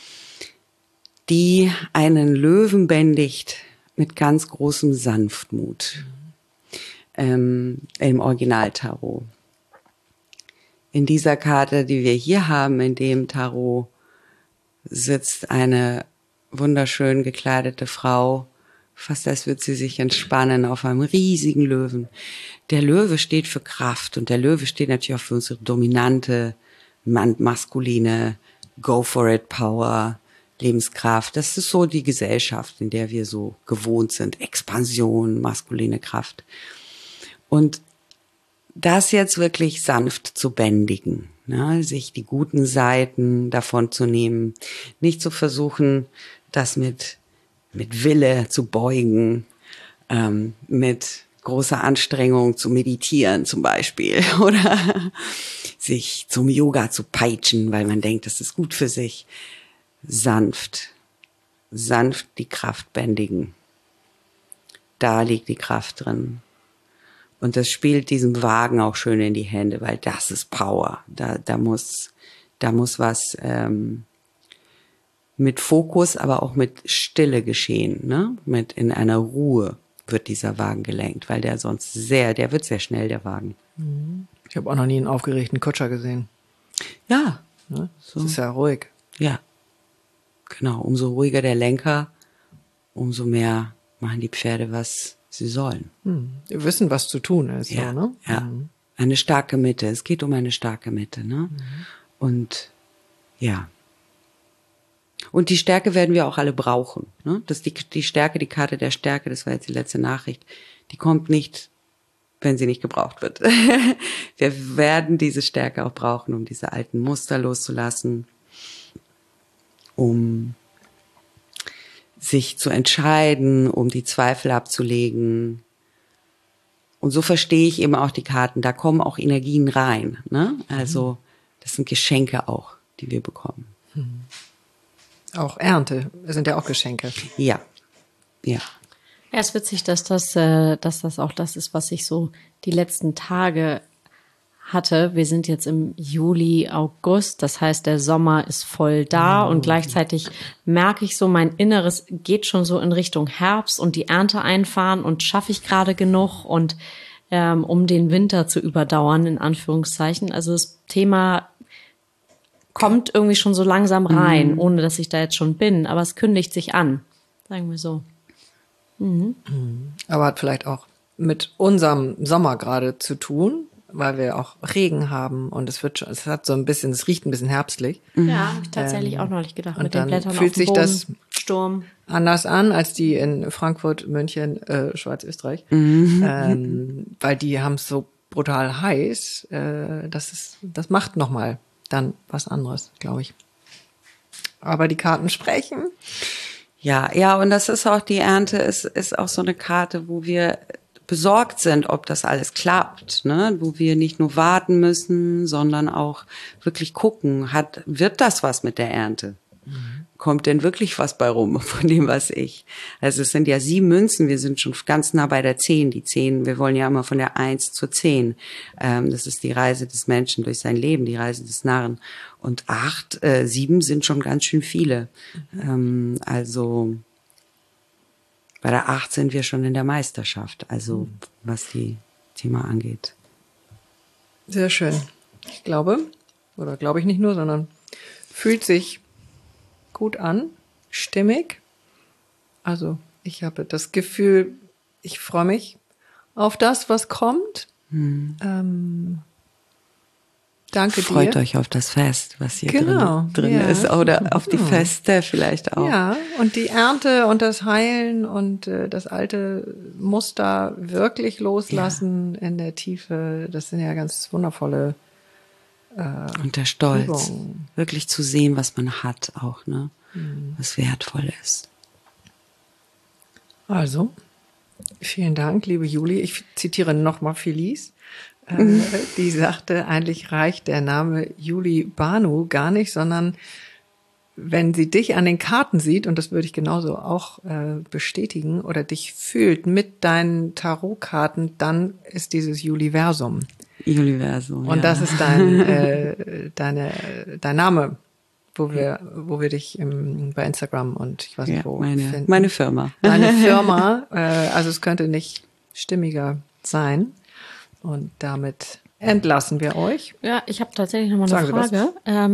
die einen Löwen bändigt mit ganz großem Sanftmut. Im Original-Tarot. In dieser Karte, die wir hier haben, in dem Tarot, sitzt eine wunderschön gekleidete Frau, fast als würde sie sich entspannen auf einem riesigen Löwen. Der Löwe steht für Kraft und der Löwe steht natürlich auch für unsere dominante, maskuline, go for it Power, Lebenskraft. Das ist so die Gesellschaft, in der wir so gewohnt sind. Expansion, maskuline Kraft. Und das jetzt wirklich sanft zu bändigen, ne, sich die guten Seiten davon zu nehmen, nicht zu versuchen, das mit Wille zu beugen, mit großer Anstrengung zu meditieren zum Beispiel oder sich zum Yoga zu peitschen, weil man denkt, das ist gut für sich. Sanft die Kraft bändigen. Da liegt die Kraft drin. Und das spielt diesem Wagen auch schön in die Hände, weil das ist Power. Da muss was mit Fokus, aber auch mit Stille geschehen, ne? Mit in einer Ruhe wird dieser Wagen gelenkt, weil der wird sehr schnell, der Wagen. Ich habe auch noch nie einen aufgeregten Kutscher gesehen. Ja. Ne? So. Das ist ja ruhig. Ja. Genau. Umso ruhiger der Lenker, umso mehr machen die Pferde, was sie sollen. Wir wissen, was zu tun ist. Ja. So, ne? Ja. Eine starke Mitte. Es geht um eine starke Mitte, ne? Und ja. Und die Stärke werden wir auch alle brauchen. Ne? Das die Stärke, die Karte der Stärke, das war jetzt die letzte Nachricht, die kommt nicht, wenn sie nicht gebraucht wird. Wir werden diese Stärke auch brauchen, um diese alten Muster loszulassen, um sich zu entscheiden, um die Zweifel abzulegen. Und so verstehe ich eben auch die Karten. Da kommen auch Energien rein. Ne? Also das sind Geschenke auch, die wir bekommen. Auch Ernte sind ja auch Geschenke. Ja, ja. Ja, es ist witzig, dass das auch das ist, was ich so die letzten Tage hatte. Wir sind jetzt im Juli, August, das heißt, der Sommer ist voll da und gleichzeitig merke ich so, mein Inneres geht schon so in Richtung Herbst und die Ernte einfahren und schaffe ich gerade genug und um den Winter zu überdauern, in Anführungszeichen. Also das Thema kommt irgendwie schon so langsam rein, ohne dass ich da jetzt schon bin, aber es kündigt sich an, sagen wir so. Aber hat vielleicht auch mit unserem Sommer gerade zu tun, weil wir auch Regen haben und es riecht ein bisschen herbstlich. Ja, habe ich tatsächlich auch neulich gedacht, mit den Blättern fühlt auf dem sich Boden, das Sturm. Anders an als die in Frankfurt, München, Schweiz, weil die haben es so brutal heiß, das macht nochmal dann was anderes, glaube ich. Aber die Karten sprechen. Ja, und das ist auch, die Ernte ist auch so eine Karte, wo wir besorgt sind, ob das alles klappt, ne? Wo wir nicht nur warten müssen, sondern auch wirklich gucken, wird das was mit der Ernte? Kommt denn wirklich was bei rum von dem, was also es sind ja 7 Münzen, wir sind schon ganz nah bei der 10, die 10, wir wollen ja immer von der 1 zur 10, das ist die Reise des Menschen durch sein Leben, die Reise des Narren, und 7 sind schon ganz schön viele, also bei der 8 sind wir schon in der Meisterschaft, also was die Thema angeht. Sehr schön. Ich glaube ich nicht nur, sondern fühlt sich gut an, stimmig. Also ich habe das Gefühl, ich freue mich auf das, was kommt. Danke dir. Freut euch auf das Fest, was hier drin ist. Oder auf die Feste vielleicht auch. Ja, und die Ernte und das Heilen und das alte Muster wirklich loslassen in der Tiefe. Das sind ja ganz wundervolle und der Stolz, Übungen. wirklich zu sehen, was man hat auch, ne? Was wertvoll ist. Also, vielen Dank, liebe Juli. Ich zitiere nochmal Felice. Die sagte, eigentlich reicht der Name Juli Banu gar nicht, sondern wenn sie dich an den Karten sieht, und das würde ich genauso auch bestätigen, oder dich fühlt mit deinen Tarotkarten, dann ist dieses Juliversum. Juliversum, und das ist dein Name, wo wir dich bei Instagram und ich weiß nicht wo finden. Meine Firma. Deine Firma, also es könnte nicht stimmiger sein. Und damit entlassen wir euch. Ja, ich habe tatsächlich noch mal eine Frage.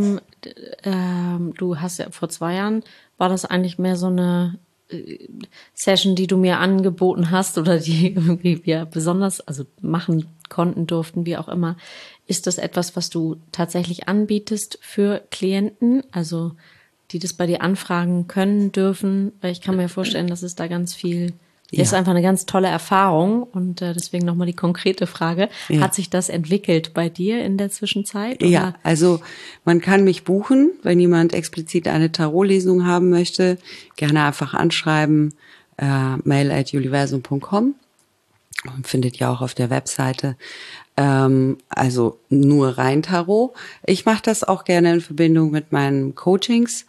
Du hast ja vor 2 Jahren, war das eigentlich mehr so eine Session, die du mir angeboten hast oder die irgendwie wir besonders, also machen konnten, durften, wie auch immer. Ist das etwas, was du tatsächlich anbietest für Klienten, also die das bei dir anfragen können, dürfen? Weil ich kann mir vorstellen, dass es da ganz viel ist, einfach eine ganz tolle Erfahrung und deswegen nochmal die konkrete Frage. Ja. Hat sich das entwickelt bei dir in der Zwischenzeit? Oder? Ja, also man kann mich buchen, wenn jemand explizit eine Tarotlesung haben möchte, gerne einfach anschreiben, mail@juliversum.com. Findet ihr auch auf der Webseite. Also nur rein Tarot. Ich mache das auch gerne in Verbindung mit meinen Coachings.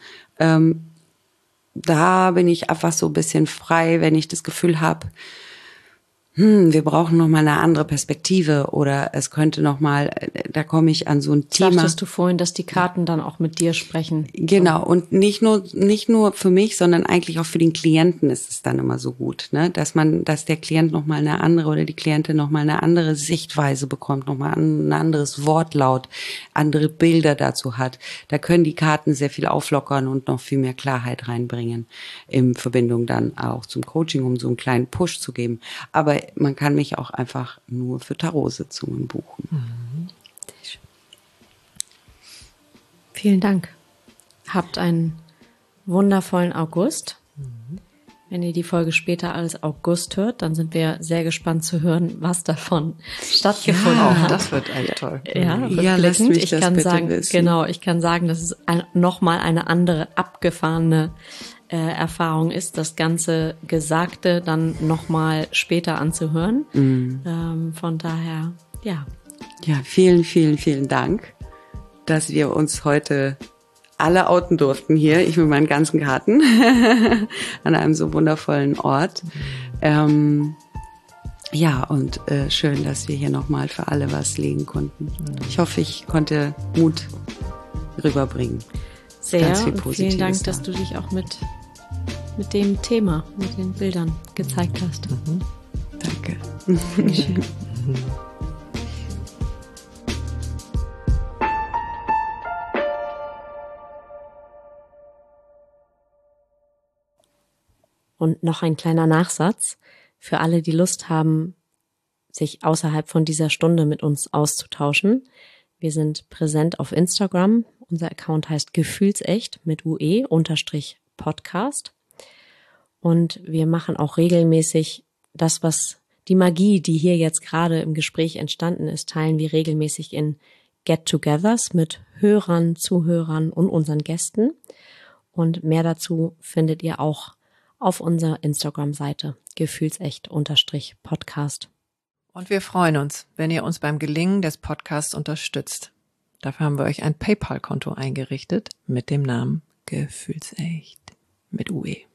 Da bin ich einfach so ein bisschen frei, wenn ich das Gefühl habe, wir brauchen noch mal eine andere Perspektive oder es könnte noch mal, da komme ich an so ein Thema. Sagtest du vorhin, dass die Karten dann auch mit dir sprechen? Genau, und nicht nur für mich, sondern eigentlich auch für den Klienten ist es dann immer so gut, ne, dass der Klient noch mal eine andere oder die Klientin noch mal eine andere Sichtweise bekommt, noch mal ein anderes Wortlaut, andere Bilder dazu hat. Da können die Karten sehr viel auflockern und noch viel mehr Klarheit reinbringen in Verbindung dann auch zum Coaching, um so einen kleinen Push zu geben. Aber man kann mich auch einfach nur für Tarotsitzungen buchen. Mhm. Vielen Dank. Habt einen wundervollen August. Mhm. Wenn ihr die Folge später als August hört, dann sind wir sehr gespannt zu hören, was davon stattgefunden hat. Das wird echt toll. Ja, lasst mich das bitte wissen. Genau, ich kann sagen, dass es nochmal eine andere abgefahrene Erfahrung ist, das ganze Gesagte dann nochmal später anzuhören. Von daher, ja. Ja, vielen, vielen, vielen Dank, dass wir uns heute alle outen durften hier, ich mit meinen ganzen Karten, an einem so wundervollen Ort. Ja, und schön, dass wir hier nochmal für alle was legen konnten. Ich hoffe, ich konnte Mut rüberbringen. Sehr und vielen Dank, dass du dich auch mit dem Thema, mit den Bildern gezeigt hast. Danke. Und noch ein kleiner Nachsatz für alle, die Lust haben, sich außerhalb von dieser Stunde mit uns auszutauschen. Wir sind präsent auf Instagram. Unser Account heißt gefühlsecht mit UE_Podcast. Und wir machen auch regelmäßig das, was die Magie, die hier jetzt gerade im Gespräch entstanden ist, teilen wir regelmäßig in Get-togethers mit Hörern, Zuhörern und unseren Gästen. Und mehr dazu findet ihr auch auf unserer Instagram-Seite gefühlsecht_Podcast. Und wir freuen uns, wenn ihr uns beim Gelingen des Podcasts unterstützt. Dafür haben wir euch ein PayPal-Konto eingerichtet mit dem Namen Gefühlsecht mit UE.